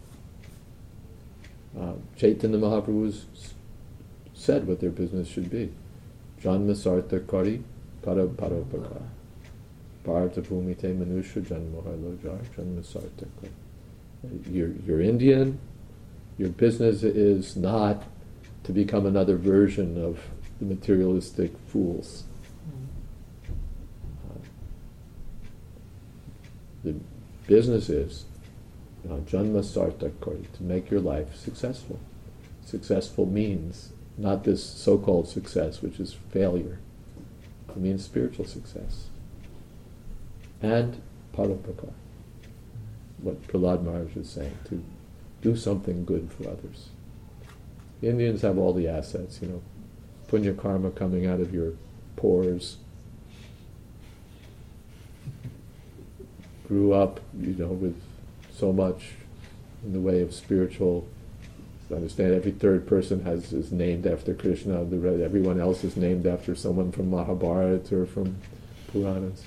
Uh, Chaitanya Mahaprabhu said what their business should be. Janma sartha kari para paropakar. Bharata bhumite manusha janmoha lojar janma sartha kari. You're, you're Indian. Your business is not to become another version of the materialistic fools. The business is uh, janma sartha kari, to make your life successful. Successful means not this so-called success, which is failure. It means spiritual success. And paropakar, what Prahlad Maharaj is saying, to do something good for others. The Indians have all the assets, you know, punya karma coming out of your pores. Grew up, you know, with so much in the way of spiritual. I understand every third person has is named after Krishna. The re- everyone else is named after someone from Mahabharata or from Puranas.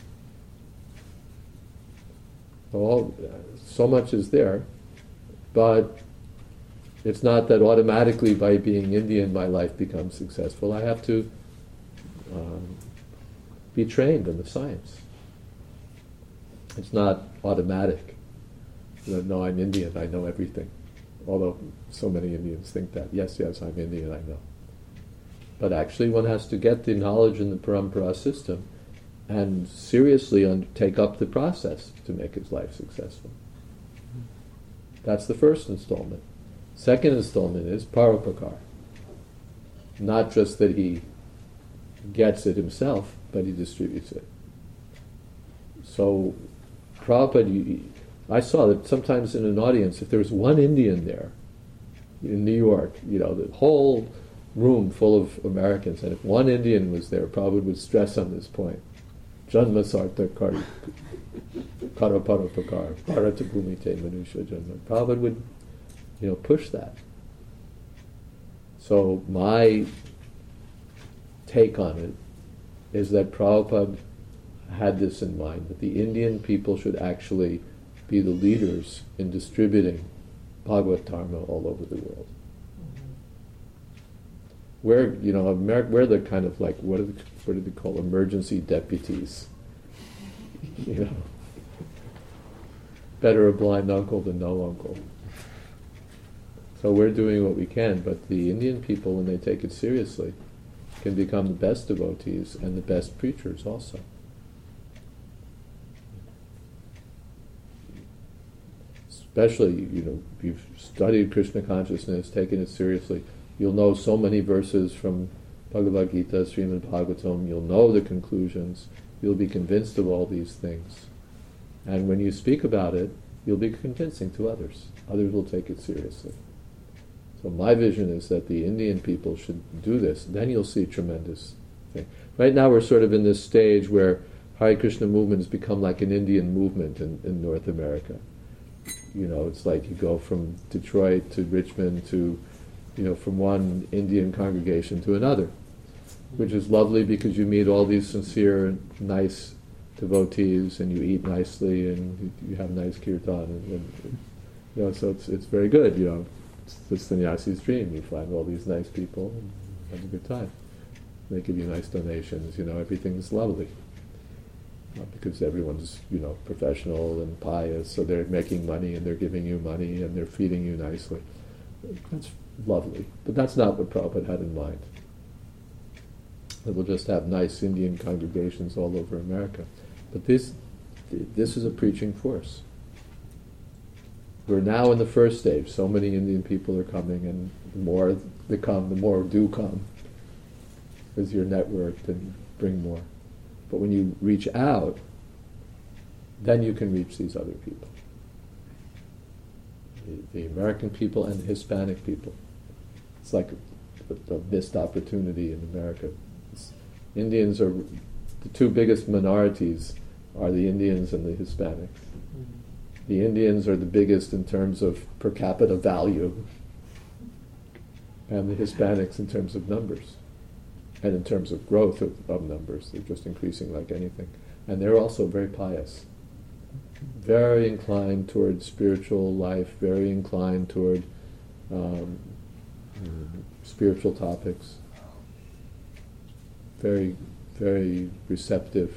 All so much is there, but it's not that automatically by being Indian my life becomes successful. I have to um, be trained in the science. It's not automatic. You know, no, I'm Indian, I know everything. Although so many Indians think that. Yes, yes, I'm Indian, I know. But actually one has to get the knowledge in the parampara system and seriously un- take up the process to make his life successful. That's the first installment. Second installment is paropakar. Not just that he gets it himself, but he distributes it. So, Prabhupada, you, I saw that sometimes in an audience, if there was one Indian there, in New York, you know, the whole room full of Americans, and if one Indian was there, Prabhupada would stress on this point. Janma sarta kari, karo paropakar, bharata bhumite manusha janma. Prabhupada would, you know, push that. So my take on it is that Prabhupada had this in mind, that the Indian people should actually be the leaders in distributing Bhagavad Dharma all over the world. We're, you know, America, we're the kind of like, what, are the, what do they call emergency deputies? You know, better a blind uncle than no uncle. So we're doing what we can, but the Indian people, when they take it seriously, can become the best devotees and the best preachers also. Especially, you know, if you've studied Krishna consciousness, taken it seriously, you'll know so many verses from Bhagavad Gita, Srimad Bhagavatam, you'll know the conclusions, you'll be convinced of all these things. And when you speak about it, you'll be convincing to others. Others will take it seriously. So my vision is that the Indian people should do this. Then you'll see tremendous thing. Right now we're sort of in this stage where Hare Krishna movement has become like an Indian movement in, in North America. You know, it's like you go from Detroit to Richmond to, you know, from one Indian congregation to another, which is lovely because you meet all these sincere, nice devotees, and you eat nicely, and you, you have nice kirtan, and, and you know, so it's it's very good. You know, it's the sannyasi's dream. You find all these nice people and have a good time. They give you nice donations. You know, everything's lovely. Uh, because everyone's, you know, professional and pious, so they're making money and they're giving you money and they're feeding you nicely. That's lovely, but that's not what Prabhupada had in mind. That we'll just have nice Indian congregations all over America. But this, this is a preaching force. We're now in the first stage. So many Indian people are coming, and the more they come, the more do come, as you're networked and bring more. But when you reach out, then you can reach these other people. The, the American people and the Hispanic people. It's like a, a missed opportunity in America. It's, Indians are, the two biggest minorities are the Indians and the Hispanics. Mm-hmm. The Indians are the biggest in terms of per capita value, and the Hispanics in terms of numbers. And in terms of growth of, of numbers, they're just increasing like anything. And they're also very pious. Very inclined toward spiritual life, very inclined toward um, spiritual topics. Very, very receptive.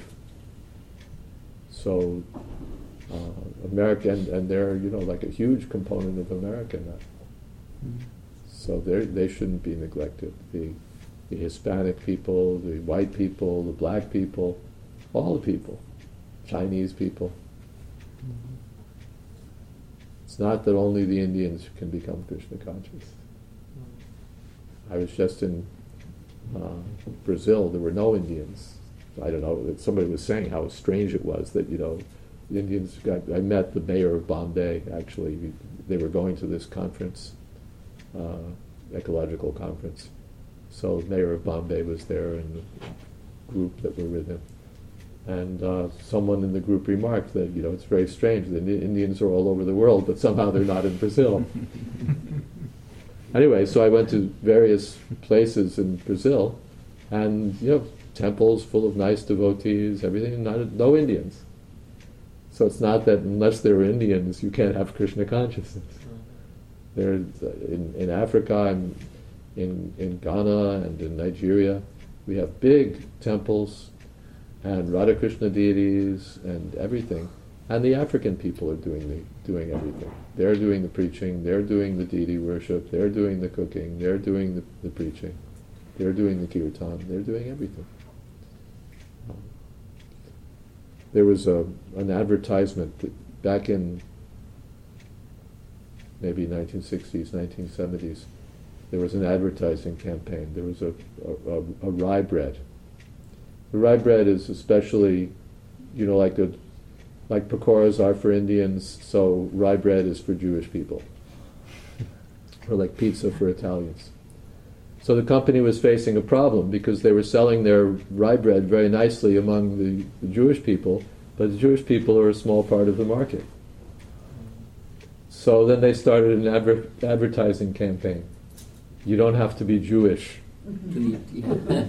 So, uh, America, and, and they're, you know, like a huge component of America now. Mm-hmm. So they they shouldn't be neglected. The The Hispanic people, the white people, the black people, all the people, Chinese people. Mm-hmm. It's not that only the Indians can become Krishna conscious. Mm-hmm. I was just in uh, Brazil. There were no Indians. I don't know. Somebody was saying how strange it was that, you know, the Indians got. I met the mayor of Bombay. Actually, they were going to this conference, uh, ecological conference. So Mayor of Bombay was there and the group that were with him. And uh, someone in the group remarked that, you know, it's very strange that the Indians are all over the world, but somehow they're not in Brazil. Anyway, so I went to various places in Brazil, and, you know, temples full of nice devotees, everything, not, no Indians. So it's not that unless they're Indians, you can't have Krishna consciousness. There's, uh, in, in Africa, and in, in Ghana and in Nigeria, we have big temples and Radha Krishna deities and everything. And the African people are doing the doing everything. They're doing the preaching, they're doing the deity worship, they're doing the cooking, they're doing the, the preaching, they're doing the kirtan, they're doing everything. Um, there was a, an advertisement that back in maybe nineteen sixties, nineteen seventies, there was an advertising campaign. There was a, a, a, a rye bread. The rye bread is especially, you know, like a, like pakoras are for Indians, so rye bread is for Jewish people. Or like pizza for Italians. So the company was facing a problem because they were selling their rye bread very nicely among the, the Jewish people, but the Jewish people are a small part of the market. So then they started an adver- advertising campaign. You don't have to be Jewish. To eat,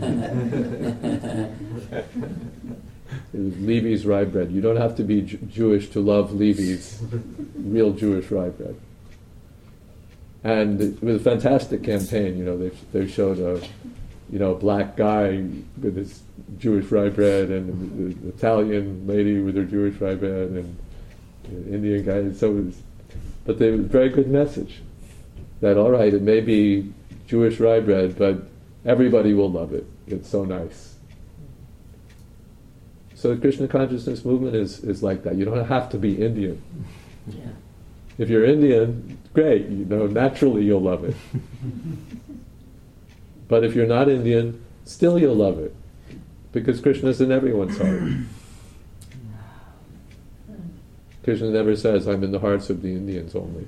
It was Levy's rye bread. You don't have to be J- Jewish to love Levy's real Jewish rye bread. And it was a fantastic campaign. You know, they they showed a you know black guy with his Jewish rye bread, and the Italian lady with her Jewish rye bread, and the Indian guy. So it was, but they was a very good message. That all right, it may be Jewish rye bread, but everybody will love it. It's so nice. So the Krishna consciousness movement is, is like that. You don't have to be Indian. yeah. If you're Indian, great. You know, naturally you'll love it. But if you're not Indian, still you'll love it, because Krishna's in everyone's heart. Krishna never says, "I'm in the hearts of the Indians only."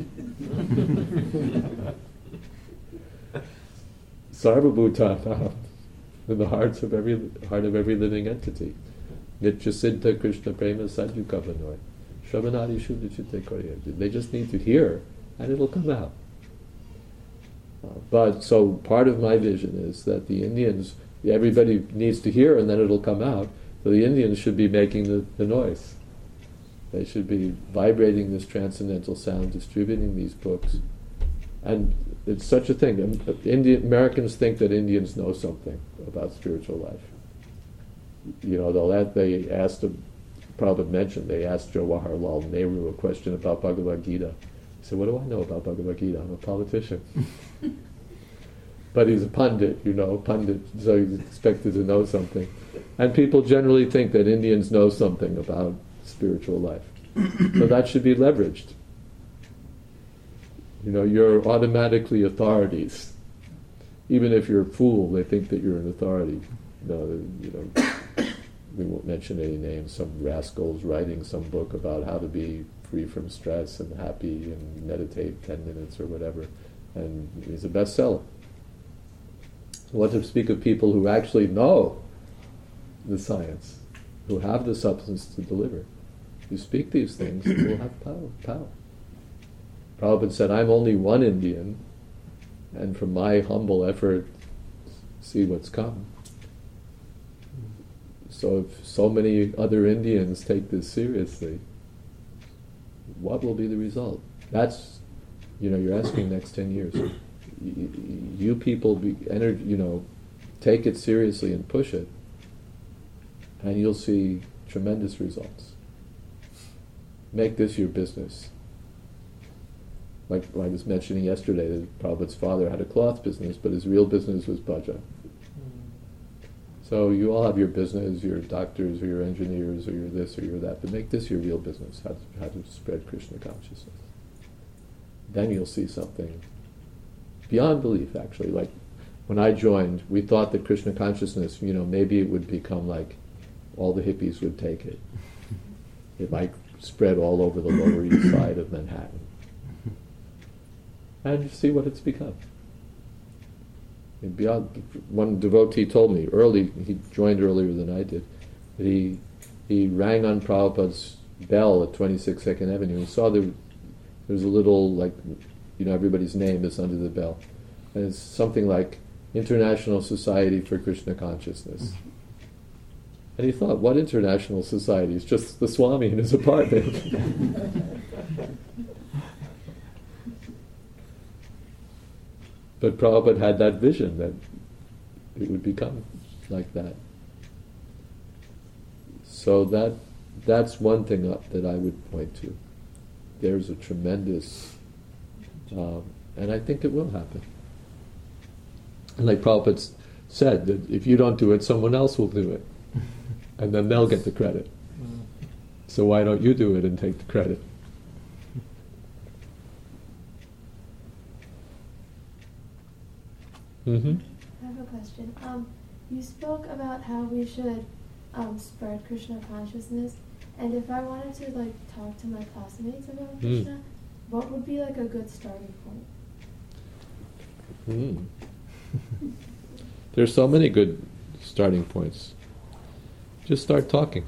Sarvabhutanam, in the hearts of every heart of every living entity. Nitya Siddha Krishna Prema Sadhuka Vanoy. Shravanadi Shuddha Chitte Korya. They just need to hear, and it'll come out. Uh, but so part of my vision is that the Indians, everybody needs to hear, and then it'll come out. So the Indians should be making the, the noise. They should be vibrating this transcendental sound, distributing these books. And it's such a thing. Indian, Americans think that Indians know something about spiritual life. You know, they'll, they asked, Prabhupada mentioned, they asked Jawaharlal Nehru a question about Bhagavad Gita. He said, "What do I know about Bhagavad Gita? I'm a politician." But he's a pundit, you know, pundit, so he's expected to know something. And people generally think that Indians know something about spiritual life. So that should be leveraged. You know, you're automatically authorities. Even if you're a fool, they think that you're an authority. You know, you know, we won't mention any names. Some rascals writing some book about how to be free from stress and happy and meditate ten minutes or whatever, and he's a bestseller. What to speak of people who actually know the science, who have the substance to deliver? You speak these things, you will have power. Power. Prabhupada said, "I'm only one Indian, and from my humble effort, see what's come." So if so many other Indians take this seriously, what will be the result? That's, you know, you're asking next ten years. You, you people, be, ener- you know, take it seriously and push it, and you'll see tremendous results. Make this your business. Like I was mentioning yesterday, that Prabhupada's father had a cloth business, but his real business was bhaja. So you all have your business, your doctors or your engineers or your this or your that, but make this your real business, how to, how to spread Krishna consciousness. Then you'll see something beyond belief, actually. Like when I joined, we thought that Krishna consciousness, you know, maybe it would become like all the hippies would take it. It might spread all over the Lower East Side of Manhattan. and see what it's become. And beyond, one devotee told me early, he joined earlier than I did, that he he rang on Prabhupada's bell at twenty-six Second Avenue. He saw there, there was a little, like, you know, everybody's name is under the bell. And it's something like International Society for Krishna Consciousness. And he thought, what international society? It's just the Swami in his apartment. But Prabhupada had that vision that it would become like that. So that that's one thing that I would point to. There's a tremendous, um, and I think it will happen. And like Prabhupada said, that if you don't do it, someone else will do it. And then they'll get the credit. So why don't you do it and take the credit? Mm-hmm. I have a question. Um, you spoke about how we should um, spread Krishna consciousness, and if I wanted to like talk to my classmates about Mm. Krishna, what would be like a good starting point? Mm. There's so many good starting points. Just start talking.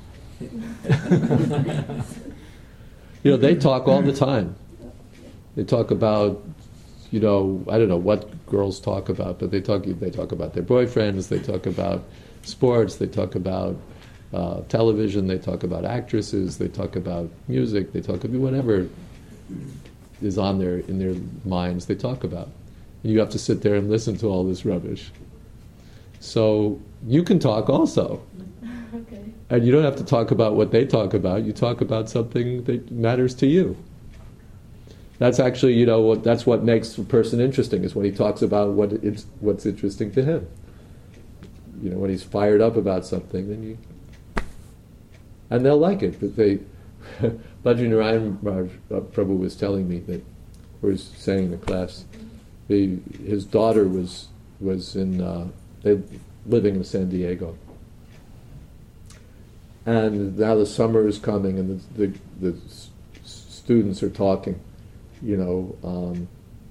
You know, they talk all the time. They talk about, you know, I don't know what girls talk about, but they talk they talk about their boyfriends, they talk about sports, they talk about uh, television, they talk about actresses, they talk about music, they talk about whatever is on their in their minds, they talk about. And you have to sit there and listen to all this rubbish. So you can talk also. Okay. And you don't have to talk about what they talk about. You talk about something that matters to you. That's actually, you know, what, that's what makes a person interesting, is when he talks about what it's, what's interesting to him. You know, when he's fired up about something, then you... And they'll like it. But they... Bhadri Narayan Raj uh, Prabhu was telling me that, or was saying in the class, the, his daughter was was in, uh, they living in San Diego. And now the summer is coming, and the, the, the s- students are talking, you know. Um,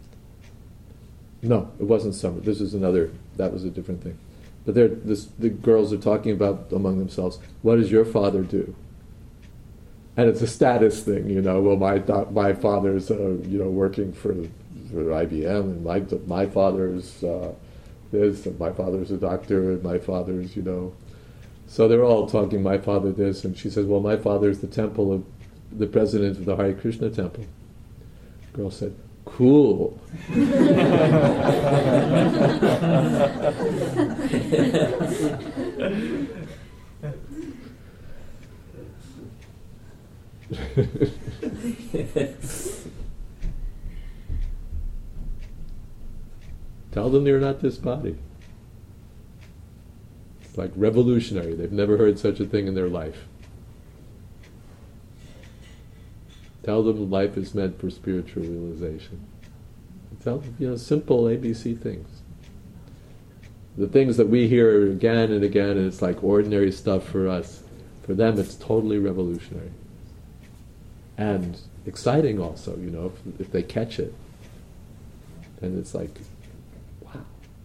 no, it wasn't summer. This is another, that was a different thing. But they're, this, the girls are talking about among themselves, what does your father do? And it's a status thing, you know. Well, my do- my father's, uh, you know, working for, for I B M, and my my father's uh, this, and my father's a doctor, and my father's, you know. So they're all talking, my father this, and she says, well, my father's the temple of, the president of the Hare Krishna temple. The girl said, cool. Tell them they're not this body. It's like revolutionary. They've never heard such a thing in their life. Tell them life is meant for spiritual realization. Tell them, you know, simple A B C things. The things that we hear again and again, and it's like ordinary stuff for us. For them, it's totally revolutionary. And exciting also, you know, if, if they catch it. Then it's like, wow.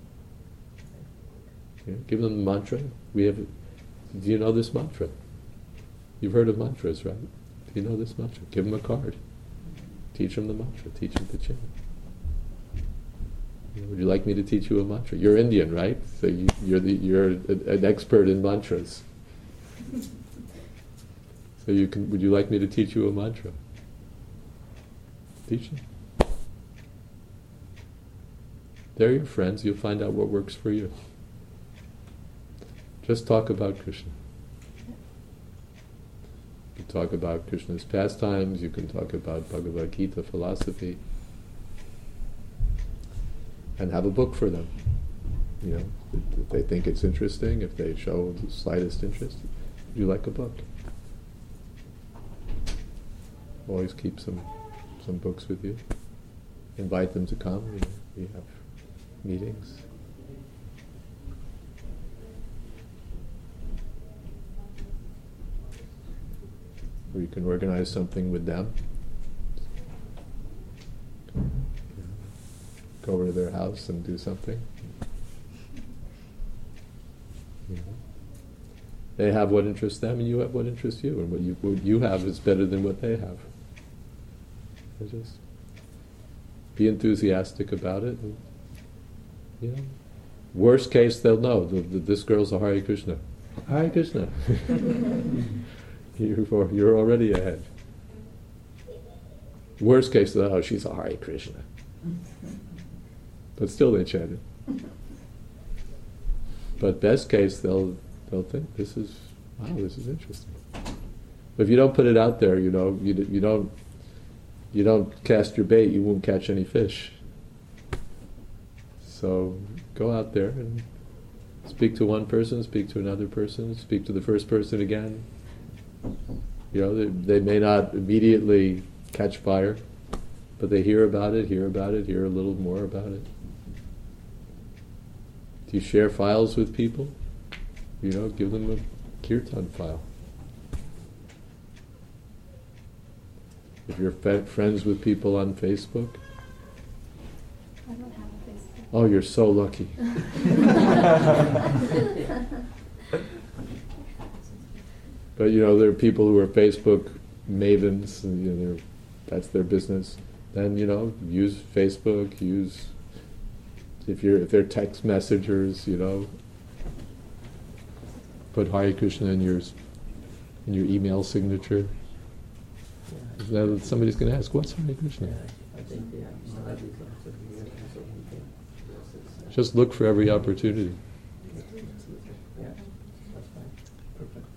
You know, give them the mantra. We have. Do you know this mantra? You've heard of mantras, right? Do you know this mantra? Give them a card. Teach them the mantra. Teach them the chant. You know, would you like me to teach you a mantra? You're Indian, right? So you, you're the you're a, an expert in mantras. So you can. Would you like me to teach you a mantra? Teach them. They're your friends. You'll find out what works for you. Just talk about Krishna. You can talk about Krishna's pastimes. You can talk about Bhagavad Gita philosophy, and have a book for them. You know, if, if they think it's interesting, if they show the slightest interest, you like a book. Always keep some some books with you. Invite them to come. You know, we have meetings. Or you can organize something with them. go over to their house and do something. You know. They have what interests them, and you have what interests you, and what you what you have is better than what they have. So just be enthusiastic about it. And, you know, worst case, they'll know that that this girl's a Hare Krishna. Hare Krishna. you're, you're already ahead. Worst case, they'll know, oh, she's a Hare Krishna. But still, they chant it. But best case, they'll they'll think this is wow, this is interesting. But if you don't put it out there, you know, you you don't you don't cast your bait, you won't catch any fish. So go out there and speak to one person, speak to another person, speak to the first person again. You know, they, they may not immediately catch fire, but they hear about it, hear about it, hear a little more about it. Do you share files with people? You know, give them a kirtan file. If you're fe- friends with people on Facebook, I don't have a Facebook. oh, you're so lucky. But you know, there are people who are Facebook mavens, and you know, they're, that's their business. Then you know, use Facebook. Use if you're if they're text messengers, you know, put Hare Krishna in your in your email signature. Now somebody's going to ask, "What's Hare Krishna?" I think they have started lots of years or something. Just look for every opportunity. Yeah, that's fine. Perfect.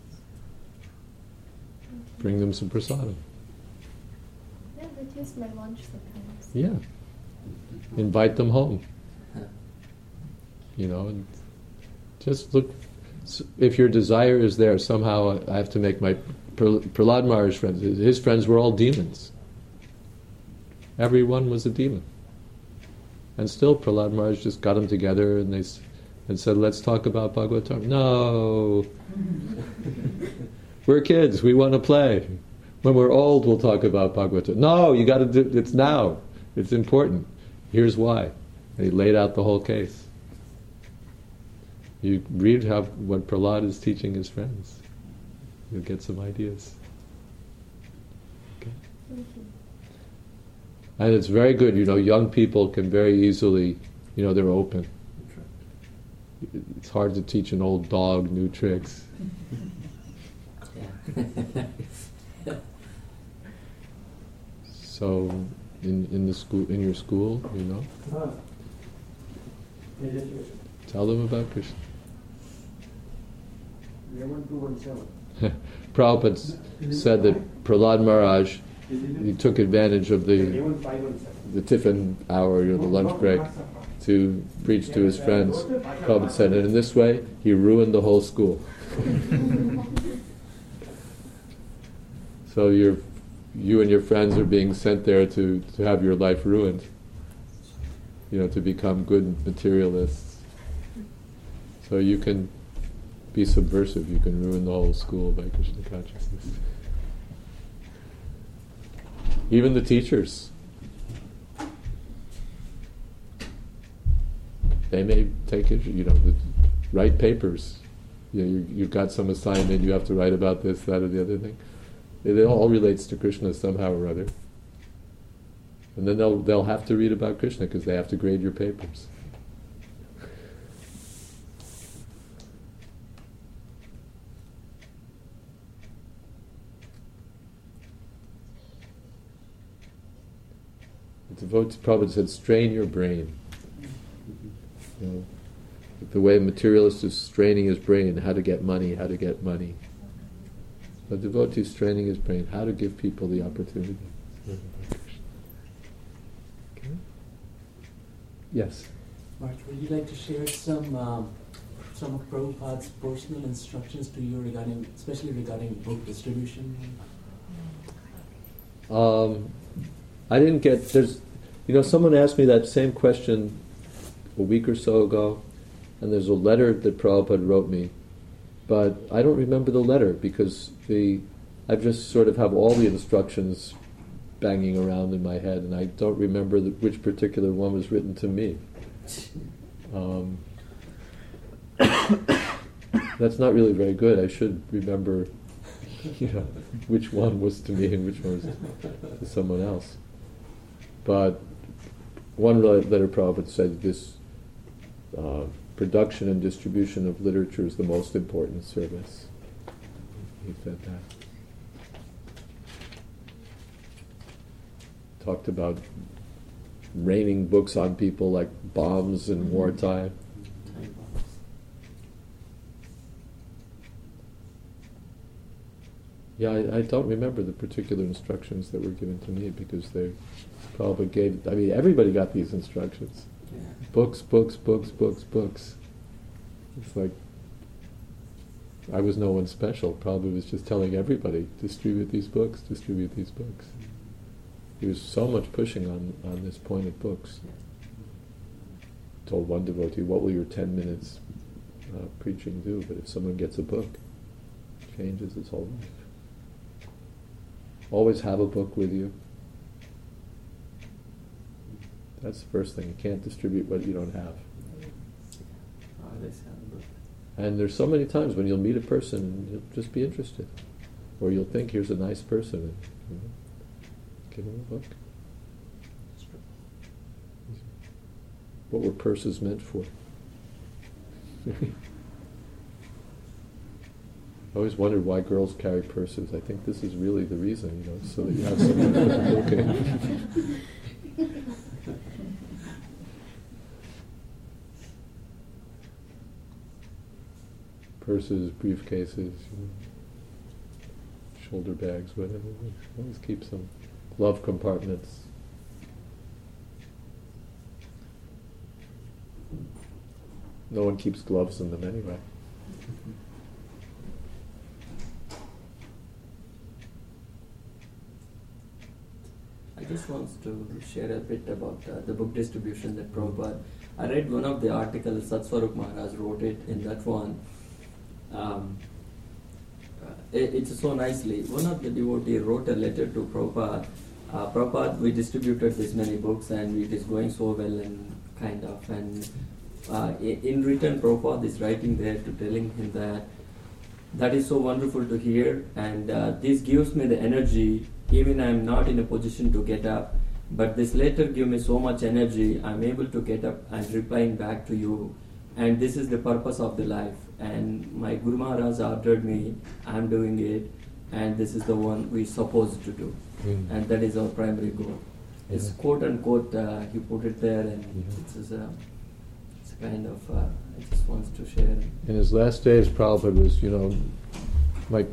Bring them some prasadam. Yeah, they taste my lunch sometimes. Yeah. Invite them home. You know, and just look. If your desire is there, somehow I have to make my Prahlad Maharaj friends. His friends were all demons. Everyone was a demon. And still Prahlad Maharaj just got them together and they s- and said, let's talk about Bhagavatam. No! We're kids, we want to play. When we're old, we'll talk about Bhagavatam. No, you got to do it's now. It's important. Here's why. And he laid out the whole case. You read how what Prahlad is teaching his friends. You'll get some ideas. Okay. Thank you. And it's very good, you know, young people can very easily, you know, they're open. It's hard to teach an old dog new tricks. Yeah. So, in, in the school, in your school, you know, tell them about Krishna. Prabhupada s- said that Prahlad Maharaj, he took advantage of the the tiffin hour, or the lunch break, to preach to his friends. Prabhupada said, and in this way, he ruined the whole school. So you're, you and your friends are being sent there to, to have your life ruined, you know, to become good materialists. So you can be subversive, you can ruin the whole school by Krishna consciousness. Even the teachers. They may take it, you know, the, write papers. You know, you, you've got some assignment, you have to write about this, that, or the other thing. It, it all relates to Krishna somehow or other. And then they'll they'll have to read about Krishna because they have to grade your papers. The devotee Prabhupada said, strain your brain. You know, the way a materialist is straining his brain, how to get money, how to get money. The devotee is straining his brain, how to give people the opportunity. Okay. Yes? Mark, would you like to share some um, some of Prabhupada's personal instructions to you regarding, especially regarding book distribution? Um, I didn't get, there's, you know, someone asked me that same question a week or so ago, and there's a letter that Prabhupada wrote me, but I don't remember the letter because the, I just sort of have all the instructions banging around in my head, and I don't remember the, which particular one was written to me. Um, that's not really very good. I should remember, you know, which one was to me and which one was to someone else. But one letter Prabhupada said this uh, production and distribution of literature is the most important service. He said that. Talked about raining books on people like bombs in Mm-hmm. wartime. Time bombs. Yeah, I, I don't remember the particular instructions that were given to me because they probably gave, I mean, everybody got these instructions. Yeah. Books, books, books, books, books. It's like, I was no one special. Probably was just telling everybody, distribute these books, distribute these books. He was so much pushing on, on this point of books. Told one devotee, what will your ten minutes uh, preaching do? But if someone gets a book, it changes his whole life. Always have a book with you. That's the first thing. You can't distribute what you don't have. Always have a book. And there's so many times when you'll meet a person and you'll just be interested. Or you'll think, here's a nice person, and you know, give him a book. What were purses meant for? I always wondered why girls carry purses. I think this is really the reason, you know, so that you have something to put the book in. Purses, briefcases, you know, shoulder bags, whatever. Always keep some glove compartments. No one keeps gloves in them anyway. I just want to share a bit about uh, the book distribution that Prabhupada. I read one of the articles, Satswarup Maharaj wrote it in that one. Um, uh, it, it's so nicely. One of the devotees wrote a letter to Prabhupada. Uh, Prabhupada, we distributed this many books and it is going so well and kind of. And uh, in, in return, Prabhupada is writing there to telling him that that is so wonderful to hear, and uh, this gives me the energy. Even I am not in a position to get up, but this letter gives me so much energy. I am able to get up and replying back to you, and this is the purpose of the life. And my Guru Maharaj ordered me, I am doing it, and this is the one we supposed to do, Mm. and that is our primary goal. It's Yeah. quote unquote. Uh, he put it there, and Yeah. it's just, uh, it's kind of. Uh, I just wants to share. In his last days, Prabhupada was, you know, like,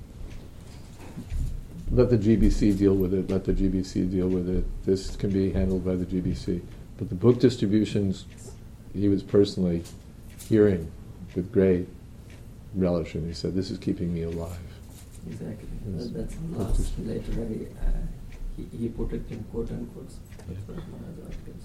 let the G B C deal with it, let the G B C deal with it. This can be handled by the G B C. But the book distributions, he was personally hearing with great relish, and he said, this is keeping me alive. Exactly. Yes. That, that's the Book last distribution. later. I, uh, he, he put it in quote unquote. Yeah. That's what Maharaj articles.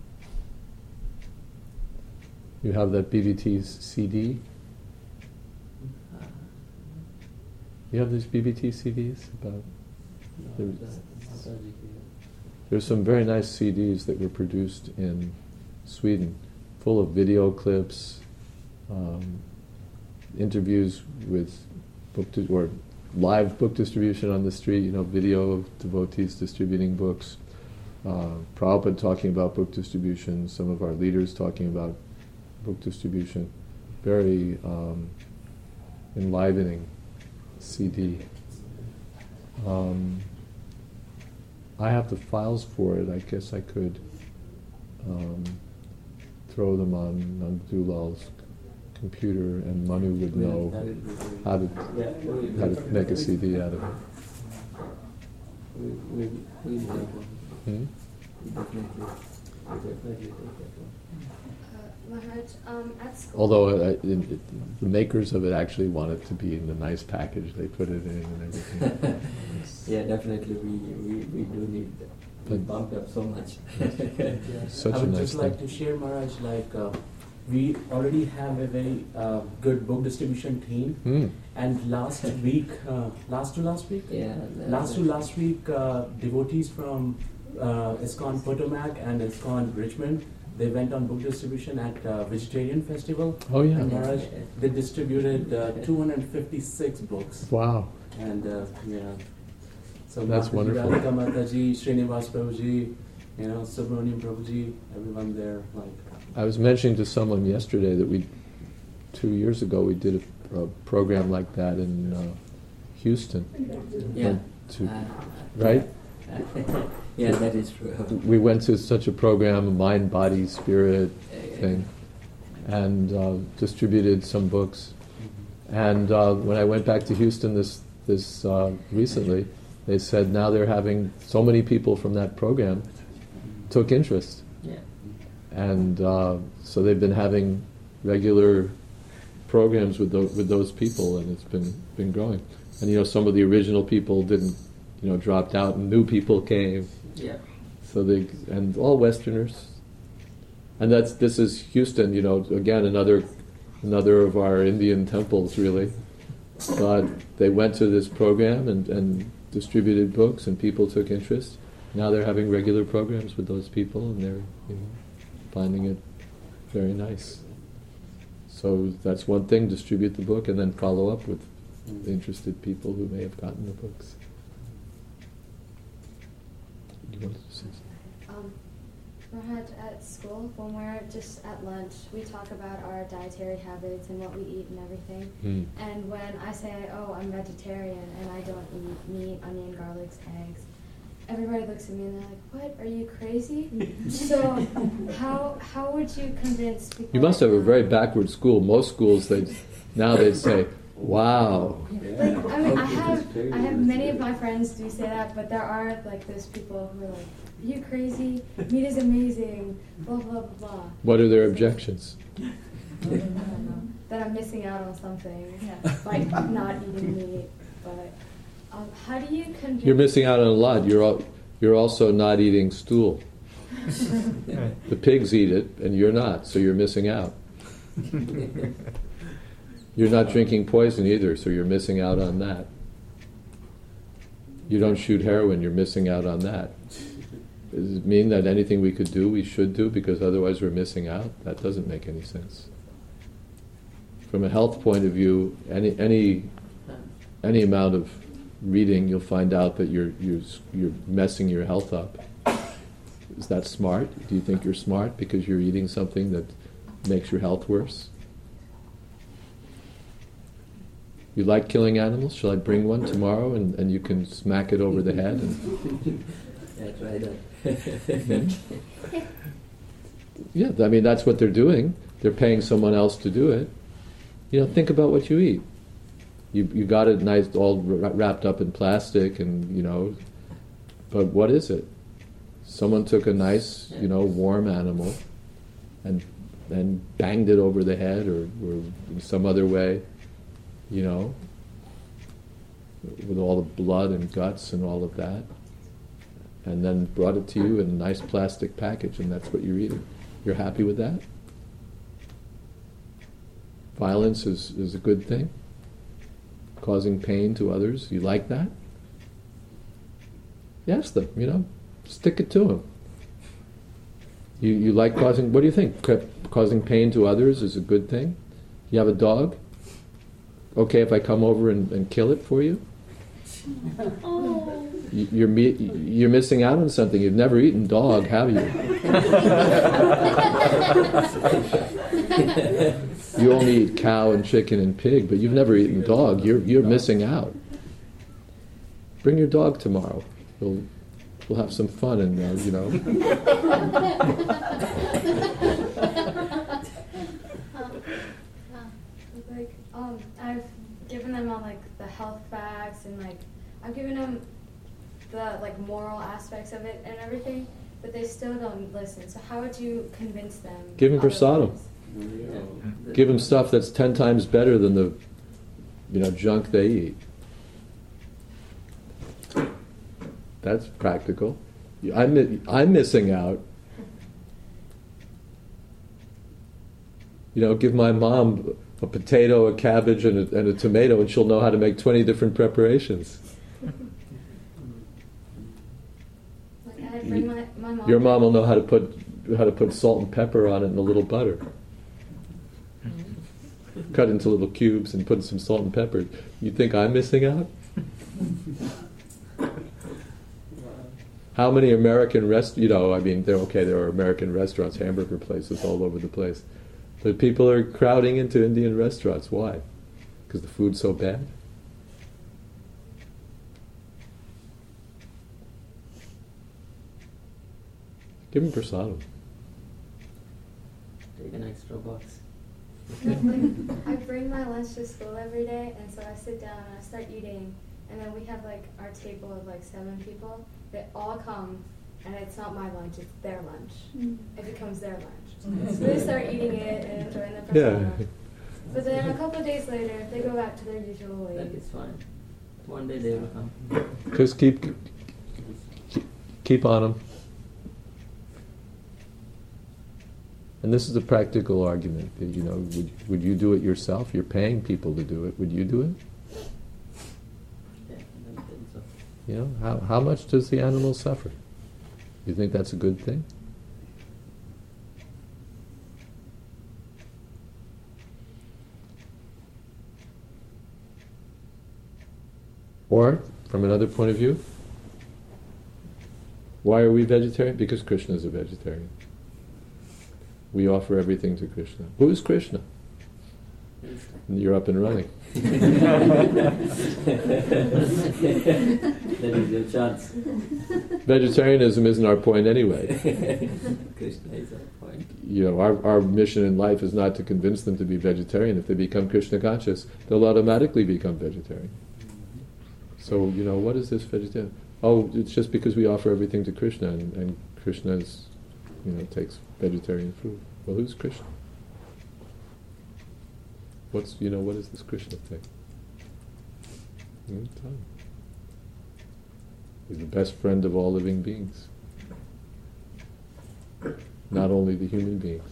You have that B B T's C D? Uh, You have these B B T C Ds? About, no, There's- the- Mataji here. there's some very nice C Ds that were produced in Sweden, full of video clips, um, interviews with book di- or live book distribution on the street, you know, video of devotees distributing books, uh, Prabhupada talking about book distribution, some of our leaders talking about book distribution. Very um, enlivening C D. Um, I have the files for it. I guess I could um, throw them on, on Dulal's computer, and Manu would Yeah, know that would be very- how to Yeah, we- how to make a C D out of it. We we we have one. Hmm? We definitely we definitely take that one. Uh, Maharaj, um, at school. Although uh, it, it, the makers of it actually want it to be in a nice package, they put it in and everything. Yeah, definitely. We, we, we do need that. We But- bumped up so much. Such I a would nice just like thing. to share, Maharaj, like uh, we already have a very uh, good book distribution team. Hmm. And last week, uh, last to last week, Yeah. last to last week, uh, devotees from uh, ISKCON Potomac and ISKCON Richmond, they went on book distribution at uh, Vegetarian Festival. Oh yeah. And Maharaj, they distributed uh, two hundred fifty-six books. Wow. And uh, yeah, so That's Mataji, wonderful. Radhika Mataji, Srinivas Prabhuji, you know, Subramaniam Prabhuji, everyone there, like. I was mentioning to someone yesterday that we, two years ago, we did a, a program like that in uh, Houston. Yeah. Went to- Uh, right? yeah, that is true. We went to such a program, a mind, body, spirit thing, and uh, distributed some books. And uh, when I went back to Houston this this uh, recently, they said now they're having so many people from that program took interest, Yeah. and uh, so they've been having regular programs with those with those people, and it's been been growing. And you know, some of the original people didn't, you know, dropped out, and new people came. Yeah. So they and all Westerners, and that's this is Houston. You know, again another another of our Indian temples, really. But they went to this program and, and distributed books, and people took interest. Now they're having regular programs with those people, and they're you know finding it very nice. So that's one thing: distribute the book, and then follow up with interested people who may have gotten the books. You wanted to say something? Um, Maharaj, at school, when we're just at lunch, we talk about our dietary habits and what we eat and everything. Hmm. And when I say, oh, I'm vegetarian and I don't eat meat, onion, garlics, eggs, everybody looks at me and they're like, what, are you crazy? So how how would you convince people? You must have a like very that? backward school. Most schools, they now they'd say, "Wow." Like, I mean, I have, I have many of my friends do say that, but there are like those people who are like, are you crazy? Meat is amazing, blah, blah, blah, blah. What are their objections? I don't know, that I'm missing out on something, like not eating meat, but um, how do you convince... You're missing out on a lot. You're al- you're also not eating stool. The pigs eat it, and you're not, so you're missing out. You're not drinking poison either, so you're missing out on that. You don't shoot heroin, you're missing out on that. Does it mean that anything we could do, we should do, because otherwise we're missing out? That doesn't make any sense. From a health point of view, any any any amount of reading, you'll find out that you're you're you're messing your health up. Is that smart? Do you think you're smart because you're eating something that makes your health worse? You like killing animals? Shall I bring one tomorrow and, and you can smack it over the head? And Yeah, try that. yeah, I mean, that's what they're doing. They're paying someone else to do it. You know, think about what you eat. You you got it nice, all wrapped up in plastic, and you know, but what is it? Someone took a nice, you know, warm animal, and and banged it over the head, or, or in some other way, you know, with all the blood and guts and all of that, and then brought it to you in a nice plastic package, and that's what you're eating. You're happy with that? Violence is, is a good thing? Causing pain to others, you like that? Yes, them, you know, stick it to them. You, you like causing, what do you think? Ca- causing pain to others is a good thing? You have a dog? Okay if I come over and, and kill it for you? Oh. You- You're, me- you're missing out on something. You've never eaten dog, have you? You only eat cow and chicken and pig, but you've never eaten dog. You're you're missing out. Bring your dog tomorrow. We'll we'll have some fun and uh, you know. Like, um, I've given them all like the health facts and like I've given them the like moral aspects of it and everything, but they still don't listen. So how would you convince them? Give 'em prasadam. otherwise? Give them stuff that's ten times better than the, you know, junk they eat. That's practical. I'm mi- I'm missing out. You know, give my mom a potato, a cabbage, and a, and a tomato, and she'll know how to make twenty different preparations. Like I bring my, my mom. Your mom will know how to put how to put salt and pepper on it and a little butter. Cut into little cubes and put some salt and pepper. You think I'm missing out? How many American rest? You know, I mean, they're okay. There are American restaurants, hamburger places all over the place, but people are crowding into Indian restaurants. Why? Because the food's so bad. Give them prasadam. Take an extra box. Like, I bring my lunch to school every day, and so I sit down and I start eating, and then we have like our table of like seven people. They all come, and it's not my lunch; it's their lunch. Mm. It becomes their lunch. So they start eating it and enjoying the Yeah. prasadam. But then a couple of days later, they go back to their usual That ways. is fine. One day they will come. Just keep keep, keep on them. And this is a practical argument. That, you know, would would you do it yourself? You're paying people to do it. Would you do it? Yeah, I don't think so. You know, how how much does the animal suffer? You think that's a good thing? Or, from another point of view, why are we vegetarian? Because Krishna is a vegetarian. We offer everything to Krishna. Who is Krishna? And you're up and running. That is your chance. Vegetarianism isn't our point anyway. Krishna is our point. You know, our, our mission in life is not to convince them to be vegetarian. If they become Krishna conscious, they'll automatically become vegetarian. So, you know, what is this vegetarian? Oh, it's just because we offer everything to Krishna, and, and Krishna is, you know, takes vegetarian food. Well, who's Krishna? What's, you know, what is this Krishna thing? Hmm, tell me. He's the best friend of all living beings. Not only the human beings.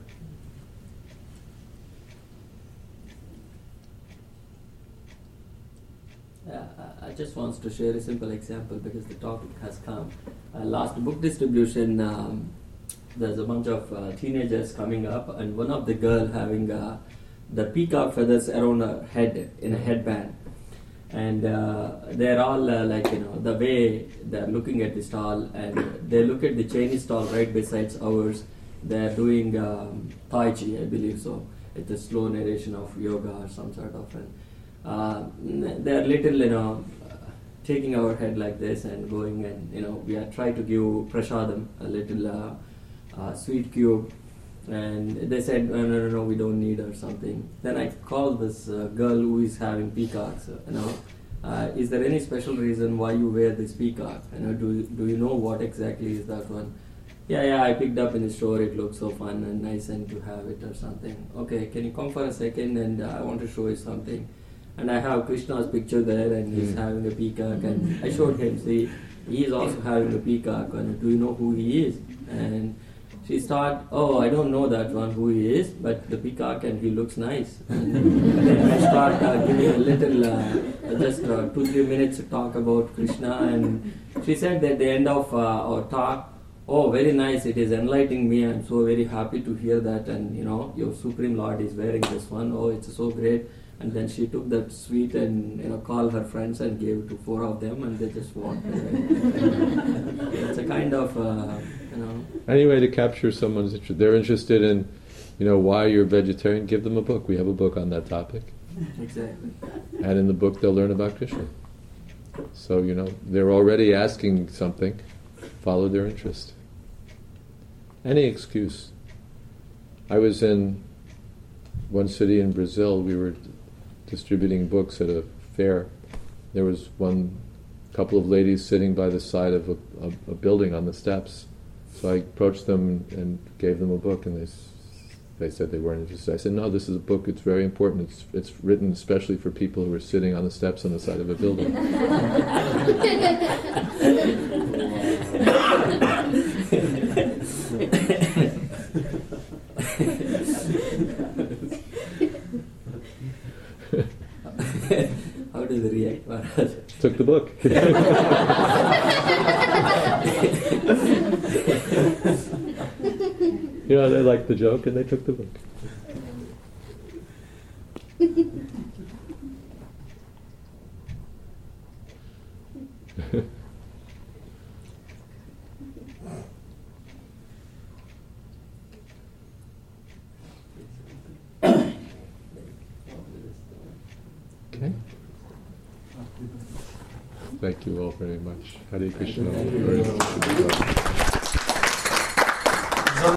Yeah, I- I just want to share a simple example because the topic has come. Uh, last book distribution, um, there's a bunch of uh, teenagers coming up, and one of the girl having uh, the peacock feathers around her head in a headband, and uh, they're all uh, like, you know, the way they're looking at the stall, and they look at the Chinese stall right besides ours. They're doing um, Tai Chi, I believe so. It's a slow narration of yoga or some sort of. And, uh, they're little, you know, uh, taking our head like this and going, and, you know, we are trying to give prasadam, a little uh, uh, sweet cube, and they said, no, no, no, no, we don't need or something. Then I called this uh, girl who is having peacocks, uh, you know, uh, is there any special reason why you wear this peacock? You know, do, do you know what exactly is that one? Yeah, yeah, I picked up in the store, it looks so fun and nice and to have it or something. Okay, can you come for a second, and uh, I want to show you something. And I have Krishna's picture there, and he's Mm. having a peacock, and I showed him, see, he is also having a peacock, and do you know who he is? And she started, oh, I don't know that one, who he is, but the peacock, and he looks nice. And then I start uh, giving a little, uh, just uh, two, three minutes to talk about Krishna, and she said at the end of uh, our talk, oh, very nice, it is enlightening me, I'm so very happy to hear that, and, you know, your Supreme Lord is wearing this one, oh, it's so great. And then she took that sweet and, you know, called her friends and gave it to four of them, and they just walked away. It's a kind of, uh, you know. Any way to capture someone's interest. They're interested in, you know, why you're vegetarian, give them a book. We have a book on that topic. Exactly. And in the book they'll learn about Krishna. So, you know, they're already asking something. Follow their interest. Any excuse. I was in one city in Brazil, we were distributing books at a fair. There was one couple of ladies sitting by the side of a, a, a building on the steps. So I approached them and gave them a book, and they s- they said they weren't interested. I said, no, this is a book, it's very important. It's it's written especially for people who are sitting on the steps on the side of a building. took the book. You know, they liked the joke and they took the book. Okay. Thank you all very much. Hare Krishna.